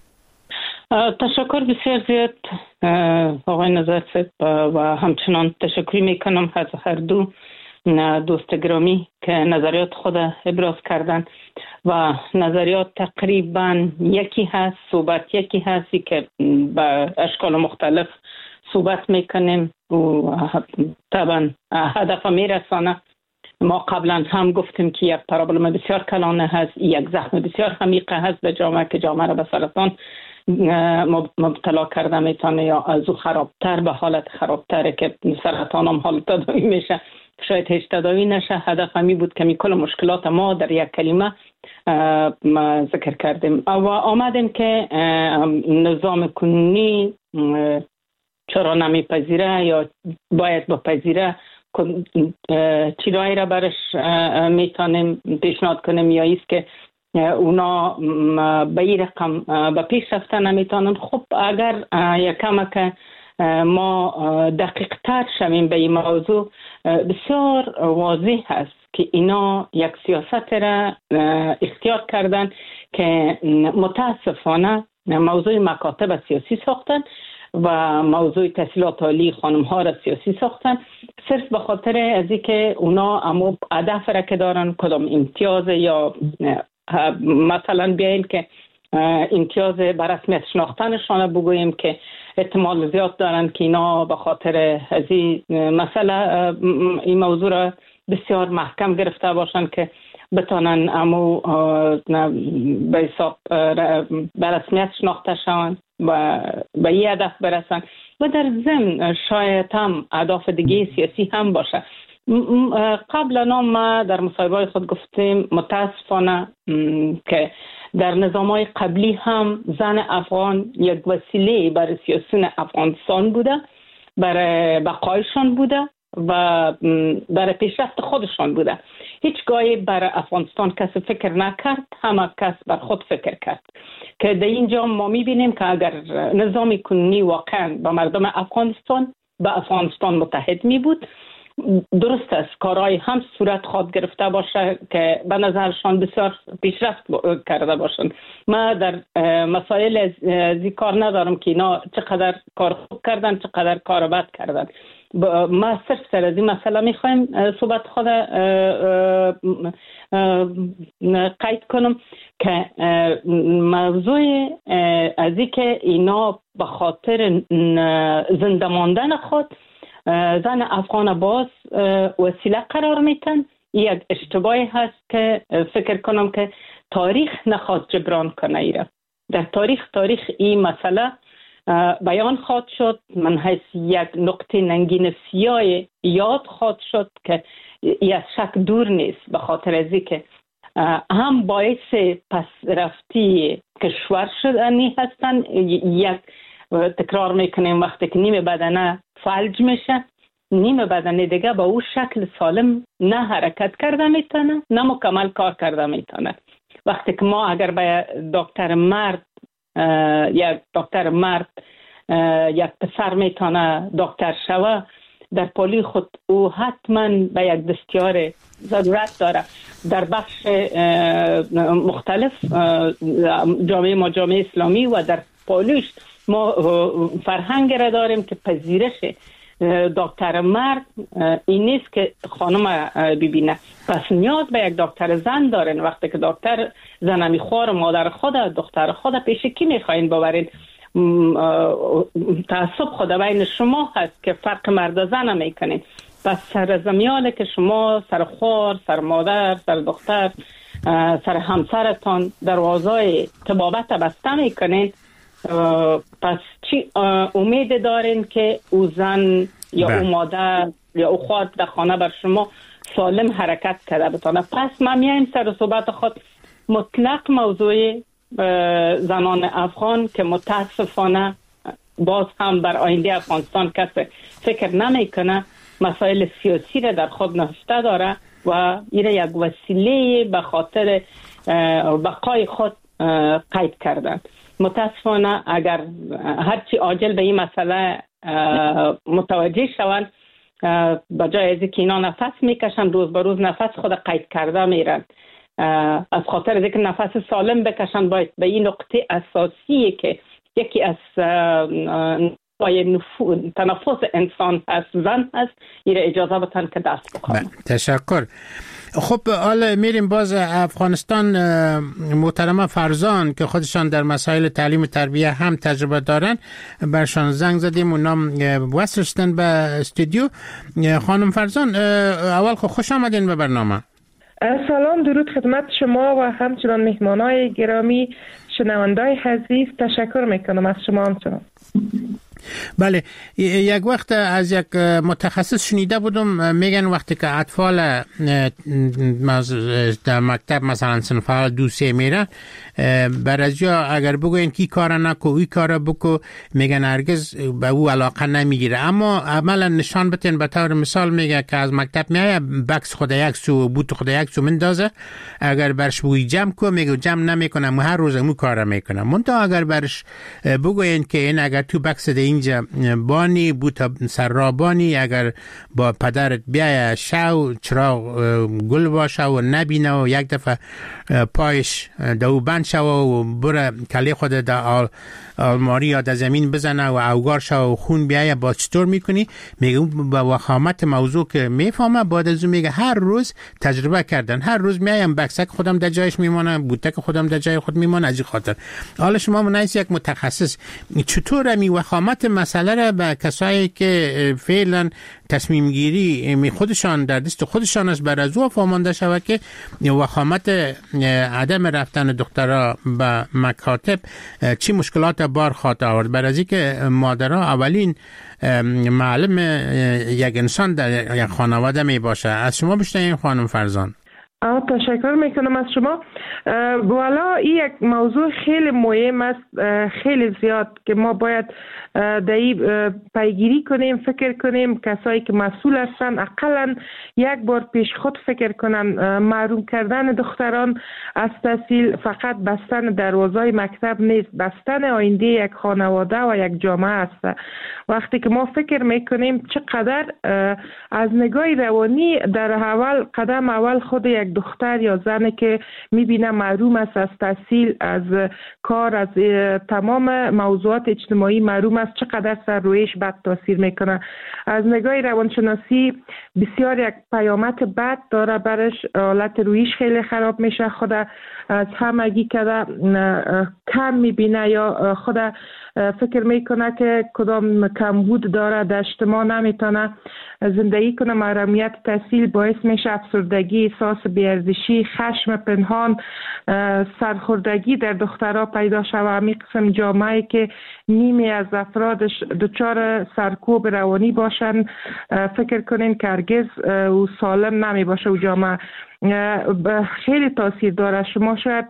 تشکر بسیار زیاد آقای نظر صاحب و همچنان تشکر میکنم از هر دو دوست گرامی که نظریات خود ابراز کردن و نظریات تقریبا یکی هست، صحبت یکی هستی که به اشکال مختلف صحبت میکنیم و طبعا هدف میرسانه. ما قبلا هم گفتیم که یک پرابلم بسیار کلانه هست، یک زخم بسیار عمیق هست به جامعه که جامعه را به سرطان مبتلا کرده میتونه یا از او خرابتر به حالت خرابتره که سرطان هم حالت تداوی میشه، شاید هیچ تداوی نشه. هدف همی بود که می کل مشکلات ما در یک کلمه ذکر کردیم و آمدیم که نظام کنونی چرا نمیپذیره یا باید بپذیره، چیزایی را برش میتونیم پیشنهاد کنیم یا ایست که اونا به این رقم به پیش رفتن نمیتونن. خب اگر یکم که ما دقیق تر شویم به این موضوع، بسیار واضح هست که اینا یک سیاست را اختیار کردن که متاسفانه موضوع مکاتب سیاسی ساختن و موضوع تحصیلات عالی خانم ها را سیاسی ساختن، صرف به خاطر از اینکه اونا امو هدف را که دارن کدام امتیاز یا مثلا بیاییم که امتیاز به رسمیت شناختنشان بگوییم که احتمال زیاد دارن که اینا به خاطر از این مسئله این موضوع را بسیار محکم گرفته باشن که بتانن امو به حساب به رسمیت شناخته شوند و به این هدف برسن و در ضمن شاید هم اهداف دیگه سیاسی هم باشه. قبلا ما در مصاحبه‌های خود گفتیم متاسفانه که در نظام‌های قبلی هم زن افغان یک وسیله برای سیاسیون افغانستان بوده، برای بقایشان بوده و برای پیشرفت خودشان بوده. هیچگاهی برای افغانستان کسی فکر نکرد، همه کس بر خود فکر کرد که در اینجا ما می‌بینیم که اگر نظام کنونی واقعا با مردم افغانستان به افغانستان متحد می بود، درست است کارهای هم صورت خواد گرفته باشه که به نظرشان بسیار پیشرفت کرده باشند. ما در مسائل از این کار ندارم که اینا چقدر کار خوب کردن چقدر کار بد کردن. ما صرف سر از این مسئله میخوایم صحبت خود قید کنم که موضوع از این که اینا به خاطر زنده ماندن خود زن افغان باز وسیله قرار میتن، یک اشتباهی هست که فکر کنم که تاریخ نخواست جبران کنه ایره. در تاریخ تاریخ این مسئله بیان خواهد شد، من حیث یک نقطه ننگین سیاه یاد خواهد شد که یک شک دور نیست، به خاطر از که هم باعث پس رفتی کشور شدنی هستن. یک تکرار میکنیم وقتی که نیم بدنه فلج میشه، نیم بدنه دیگه با او شکل سالم نه حرکت کرده میتونه نه مکمل کار کرده میتونه. وقتی که ما اگر به دکتر مرد یک دکتر مرد یک پسر میتونه دکتر شوه، در پولی خود او حتما به یک دستیار ضرورت داره. در بخش مختلف جامعه ما جامعه اسلامی و در پولیش ما فرهنگ را داریم که پذیرش دکتر مرد این نیست که خانم ببینه، پس نیاز به یک دکتر زن دارین. وقتی که دکتر زن میخوار مادر خود دختر خود پیش کی میخواین ببرین؟ تعصب خود بین شما هست که فرق مرد و زن میکنین. پس سر زمیاله که شما سر خوار، سر مادر، سر دختر، سر همسرتان دروازای طبابت بسته میکنین، پس چی امید دارین که او زن یا او مادر یا او خود در خانه بر شما سالم حرکت کرده بتانه؟ پس ما میایم سر صحبت خود مطلق موضوع زنان افغان که متاسفانه باز هم بر آینده افغانستان کسی فکر نمیکنه، مسائل سیاسی را در خود نهفته داره و این یک وسیله به خاطر بقای خود قید کردند. متاسفانه اگر هرچی عاجل به این مسئله متوجه شوند، بجای از که اینا نفس میکشن روز به روز نفس خود قید کرده میرن. از خاطر از که نفس سالم بکشن باید به این نقطه اساسی که یکی از تنفس انسان هست زن هست، این اجازه بتن که دست بخواه. تشکر. خب حالا میریم باز افغانستان. محترمه فرزان که خودشان در مسائل تعلیم و تربیه هم تجربه دارن، برشان زنگ زدیم، اونا وصل شدن به استودیو. خانم فرزان اول خب خوش آمدین به برنامه. سلام، درود خدمت شما و همچنان مهمانای گرامی، شنوندای عزیز. تشکر میکنم از شما همچنان. بله، یک وقت از یک متخصص شنیده بودم میگن وقتی که اطفال در مکتب مثلا صنف اول دو سه میرن، بر از جا اگر بگوین کی کار نکو ای کار بکو، میگن هرگز به او علاقه نمیگیره. اما عملا نشان بتین، به طور مثال میگه که از مکتب میایه بکس خود یک سو بوت خود یک سو مندازه، اگر برش بگوی جمع کو میگه جمع نمیکنه، هر روز مو کار میکنه. منتها اگر برش بگوین که این اگر تو بکس اینجا بانی بوت سرابانی، اگر با پدرت بیای شو چراغ گل باشه و نبینه و یک دفعه پایش دو بند شو و بره کلی خود در آلماری یا در زمین بزنه و اوگار شو و خون بیای، با چطور میکنی؟ میگه با وخامت موضوع که میفهمه، بعد از اون میگه هر روز تجربه کردن، هر روز میایم بکسک خودم در جایش میمونه، بوتک خودم در جای خود میمونه. از این خاطر حالا شما منایس یک متخصص، چطور می وخامت مسئله را به کسایی که فعلا تصمیم گیری می خودشان در دست خودشان است بر از او فهمانده شود که وخامت عدم رفتن دخترها به مکاتب چی مشکلات بار خواهد آورد؟ بر از این که مادرها اولین معلم یک انسان در یک خانواده می باشه. از شما بشنویم خانم فرزان. تشکر میکنم از شما. والا این یک موضوع خیلی مهم است، خیلی زیاد، که ما باید در این پیگیری کنیم، فکر کنیم. کسایی که مسئول هستن اقلا یک بار پیش خود فکر کنن. محروم کردن دختران از تحصیل فقط بستن دروازهای مکتب نیست، بستن آینده یک خانواده و یک جامعه است. وقتی که ما فکر میکنیم چقدر از نگاه روانی در اول قدم اول خود یک دختر یا زنی که میبینه محروم است از تحصیل، از کار، از تمام موضوعات اجتماعی محروم است، چقدر سر رویش بد تاثیر میکنه. از نگاه روانشناسی بسیار یک پیامت بد داره برش، حالت رویش خیلی خراب میشه، خود از همگی کده کم میبینه یا خود فکر میکنه که کدام کمبود داره، در اجتماع نمیتونه زندگی کنه. محرومیت تحصیل باعث میشه افسردگی، احساس بی‌ارزشی، خشم پنهان، سرخوردگی در دخترها پیدا شود. همین قسم جامعه که نیمی از افرادش دچار سرکوب روانی باشن، فکر کنین که هرگز او سالم نمی باشه. او جامعه خیلی تاثیر داره. شما شاید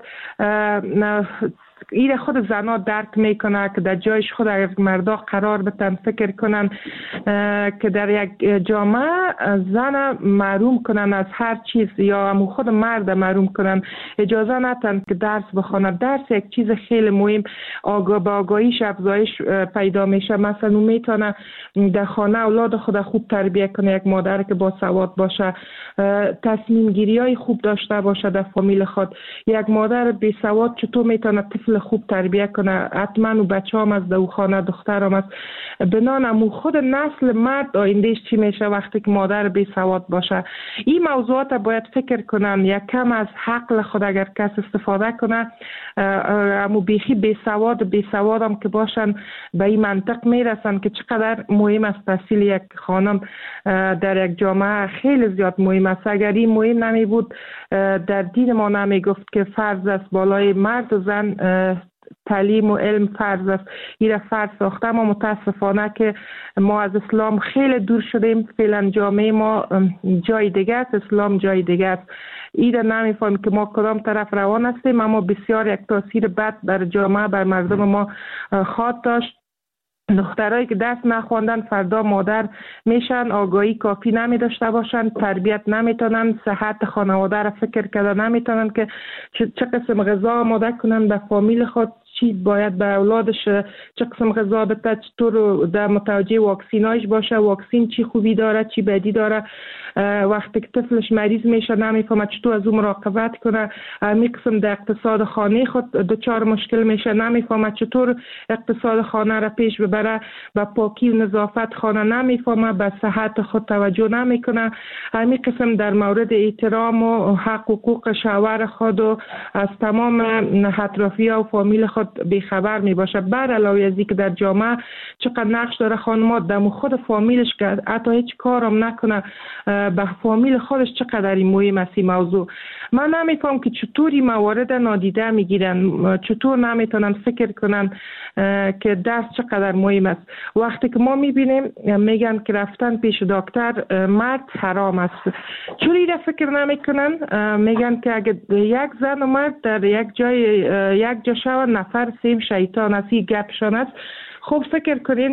این خود زنها درک میکنه که در جایش خود اگر مردا قرار بتن فکر کنن که در یک جامعه زن محروم کنن از هر چیز یا همون خود مرد محروم کنن، اجازه ندن که درس بخونه. درس یک چیز خیلی مهم، آگاه با آگاهیش افزایش پیدا میشه. مثلا میتونه در خانه اولاد خود خوب تربیت کنه، یک مادر که با سواد باشه، تصمیم گیری های خوب داشته باشه در فامیل خود. یک مادر بی سواد چطور میتونه طفل خوب تربیت کنه؟ حتما و بچه هم از دو خانه دختر هم از بنان امو خود نسل مرد آیندهش چی میشه وقتی که مادر بی سواد باشه. این موضوعات باید فکر کنن. یک کم از حق خود اگر کس استفاده کنه، امو بیخی بی سواد بی سواد هم که باشن به این منطق میرسن که چقدر مهم است تحصیل یک خانم در یک جامعه. خیلی زیاد مهم است. اگر این مهم نمی بود در دین ما نمی گفت که فرض است بالای مرد و زن تعلیم و علم فرض است. این را فرض ساخته. اما متاسفانه که ما از اسلام خیلی دور شدیم. فعلا جامعه ما جای دیگه است، اسلام جای دیگه است. این را نمیفهمیم که ما کدام طرف روان هستیم. اما بسیار یک تاثیر بد بر جامعه، بر مردم ما خواهد داشت. دخترایی که درس نخواندن فردا مادر میشن، آگاهی کافی نمی داشته باشن، تربیت نمیتونن، صحت خانواده را فکر کردن نمیتونن که چه قسم غذا آماده کنن به فامیل خود، چی باید به اولادش چه قسم غذا بده، چطور در متوجه واکسینایش باشه، واکسین چی خوبی داره چی بدی داره. وقتی که طفلش مریض میشه نمیفهمه چطور از اون مراقبت کنه. می قسم در اقتصاد خانه خود دچار مشکل میشه، نمیفهمه چطور اقتصاد خانه را پیش ببره. به پاکی و نظافت خانه نمیفهمه، به صحت خود توجه نمیکنه. همین قسم در مورد احترام و حق و حقوق شوهر خود و از تمام اطرافیان و فامیل خود بیخبر می باشه. بر علاوه از اینکه در جامعه چقدر نقش داره خانمات در خود فامیلش که حتی هیچ کارم نکنه به فامیل خودش چقدر این مهم است این موضوع. من نمیفهم که چطور این موارد نادیده میگیرن، چطور نمیتونن فکر کنن که درس چقدر مهم است. وقتی که ما میبینیم میگن که رفتن پیش دکتر مرد حرام است، چون این فکر نمیکنن. میگن که اگه یک زن و مرد در یک جای یک جا شون نفر سیم شیطان است. این گپشان است. خب فکر کنین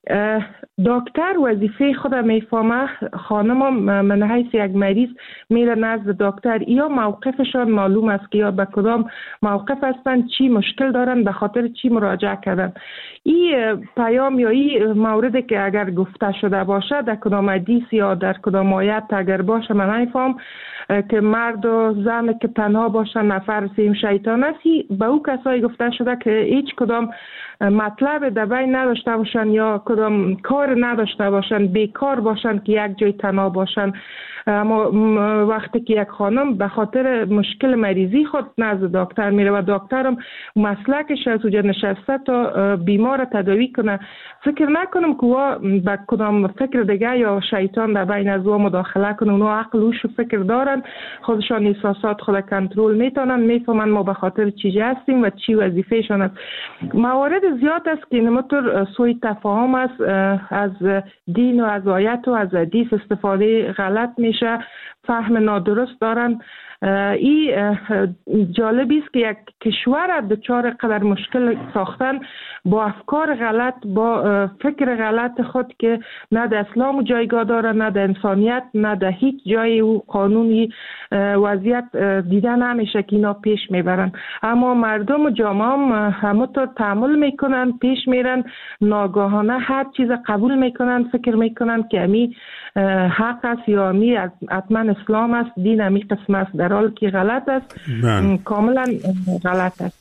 دکتر وظیفه خود میفهمه. خانم من حیث یک مریض میره نزد دکتر، یا موقفشان معلوم است که یا به کدام موقف هستن، چی مشکل دارن، به خاطر چی مراجعه کردن. این پیام یا این موردی که اگر گفته شده باشه در کدام حدیث یا در کدام آیت اگر باشه من نمیفهم که مرد و زن که تنها باشن نفر سیم شیطان است. به او کسایی گفته شده که هیچ کدام مطلب در بین نداشته باشن یا کدام کار نداشته باشن، بیکار باشن که یک جای تنها باشن. اما وقتی که یک خانم به خاطر مشکل مریضی خود نزد دکتر میره و دکترم مسلکش از اونجا نشسته تا بیمار تداوی کنه، فکر نکنم که وا به کدام فکر دیگه یا شیطان در بین از او مداخله کنه. اونا عقل وش فکر دارن، خودشان احساسات خود کنترل میتونن، میفهمن ما به خاطر چی هستیم و چی وظیفهشان است. موارد زیاد است که اینطور سوء تفاهم است، از دین و از آیت و از حدیث استفاده غلط میشه، فهم نادرست دارن. این جالبی است که یک کشور دچار قدر مشکل ساختن با افکار غلط، با فکر غلط خود که نه در اسلام جایگاه داره، نه در انسانیت، نه در هیچ جای او قانونی وضعیت دیده نمیشه که اینا پیش میبرن. اما مردم و جامعه هم همونطور تعامل میکنن، پیش میرن، ناگاهانه هر چیز قبول میکنن، فکر میکنن که امی حق است یا امی حتما اسلام است، دین امی قسم است، در حال که غلط است. کاملا غلط است.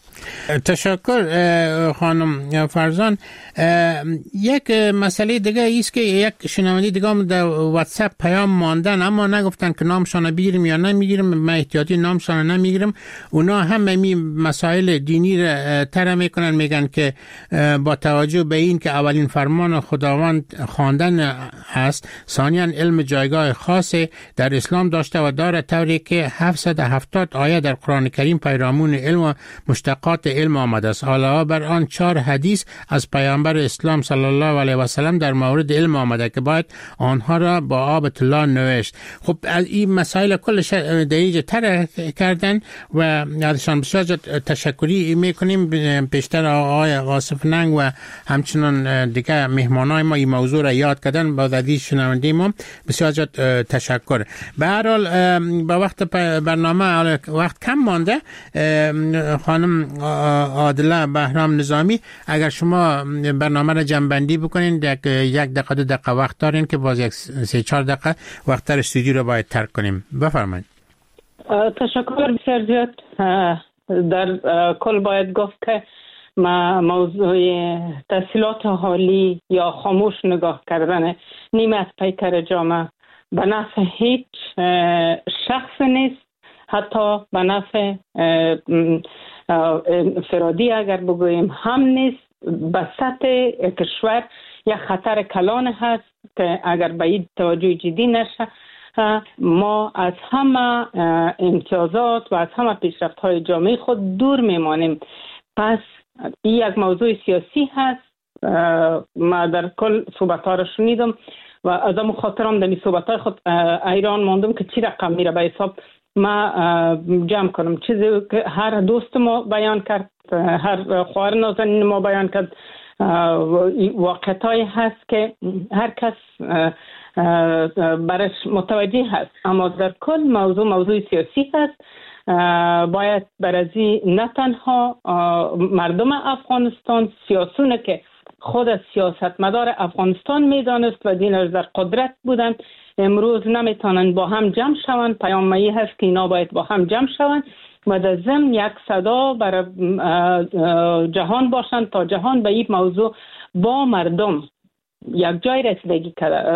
تشکر خانم فرزان. یک مسئله دیگه ایست که یک شنونده دیگه هم در واتساپ پیام ماندن اما نگفتن که نامشان بگیریم یا نمیگیریم. من احتیاطی نامشان نمیگیرم. اونا هم می مسائل دینی را طرح میکنن، میگن که با توجه به این که اولین فرمان خداوند خواندن است، ثانیاً علم جایگاه خاص در اسلام داشته و داره، طوری که هفتصد و هفتاد آیه در قرآن کریم پیرامون علم و مشتقات علم آمده است. علاوه بر آن چهار حدیث از پیامبر اسلام صلی الله علیه و سلم در مورد علم آمده که باید آنها را با آب طلا نوشت. خب از این مسائل کلش دیگه طرح کردن و ازشان بسیار تشکری میکنیم. پیشتر آقای آصف ننگ و همچنان دیگه مهمانای ما این موضوع را یاد کردن. با عزیز شنونده ما بسیار تشکر. به هر حال با وقت برنامه وقت کم مانده، خانم عادله بهرام نظامی اگر شما برنامه را جمع‌بندی بکنین، یک یک دقیقه دو دقیقه وقت دارین که باز یک سه چهار دقیقه وقت در استودیو رو باید ترک کنیم. بفرمایید. تشکر بسیار زیاد. در کل باید گفت که ما موضوع تحصیلات حالی یا خاموش نگاه کردن نیمه از پیکر جامعه به نفع هیچ شخص نیست، حتی به نفع انفرادی اگر بگوییم هم نیست. به سطح کشور یک خطر کلان هست که اگر به این توجه جدی نشه ما از همه امتیازات و از همه پیشرفت های جامعه خود دور میمانیم. پس این یک موضوع سیاسی هست. ما در کل صحبت ها را شنیدم و از همون خاطرم در این صحبت های خود ایران ماندم که چی رقم میره به حساب ما جمع کنم. چیزی که هر دوست ما بیان کرد، هر خواهر نازنین ما بیان کرد، واقعیتایی هست که هر کس برش متوجه هست. اما در کل موضوع موضوع سیاسی هست. باید برازی نه تنها مردم افغانستان، سیاسونه که خود سیاستمدار افغانستان میدانست و دینش در قدرت بودند، امروز نمیتونن با هم جمع شوند. پیامایی هست که اینا باید با هم جمع شوند و در ضمن یک صدا برای جهان باشند تا جهان به این موضوع با مردم یک جای رسیدگی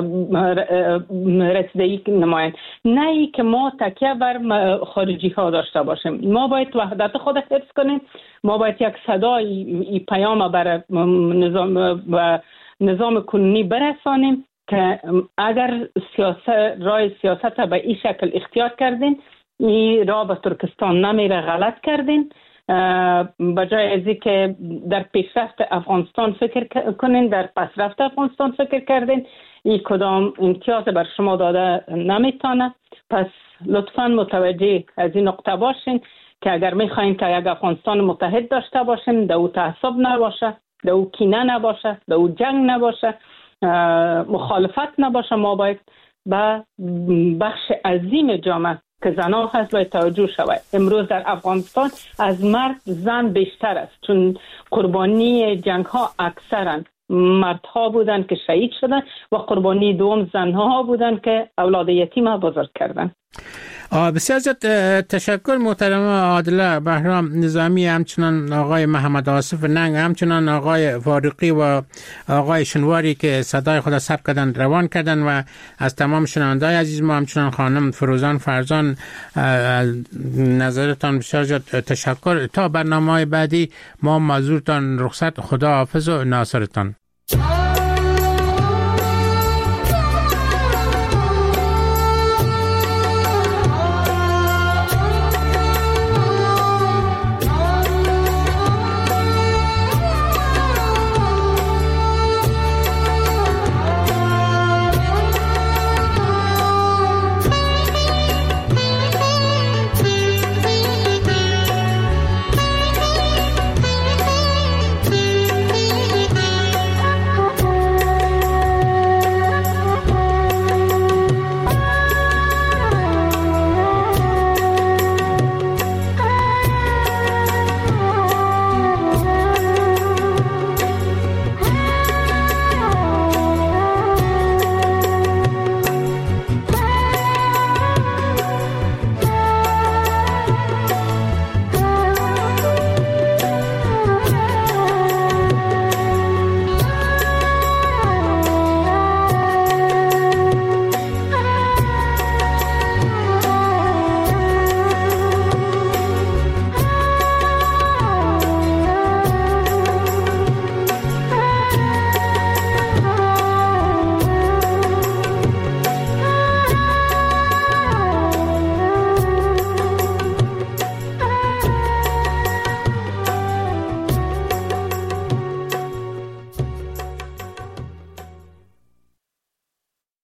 رسیدگی نمایند. نه ای که ما تکیه بر خارجی ها داشته باشیم. ما باید وحدت خود حفظ کنیم. ما باید یک صدای پیام بر نظام و نظام کنونی برسانیم که اگر سیاست رای سیاست به این شکل اختیار کردین، این راه به ترکستان نمیره، غلط کردین. بجای از این که در پیشرفت افغانستان فکر کنین، در پسرفت افغانستان فکر کردین، این کدام امتیاز بر شما داده نمیتونه. پس لطفاً متوجه از این نقطه باشین که اگر میخواین که یک افغانستان متحد داشته باشین، در او تعصب نباشه، در او کینه نباشه، در او جنگ نباشه، مخالفت نباشه، ما باید به بخش عظیم جامعه که زنان هست باید توجه شود. امروز در افغانستان از مرد زن بیشتر است، چون قربانی جنگ ها اکثرا مردها بودن که شهید شدن و قربانی دوم زنها بودن که اولاد یتیم بزرگ کردن. بسیار زیاد تشکر محترم عادله بهرام نظامی، همچنان آقای محمد آصف ننگ، همچنان آقای فاروقی و آقای شنواری که صدای خود ثبت کردن روان کردن و از تمام شنونده‌های عزیز ما، همچنان خانم فروزان فرزان، نظرتان بسیار زیاد تشکر. تا برنامه‌های بعدی ما معذورتان رخصت، خدا حافظ و ناصرتان.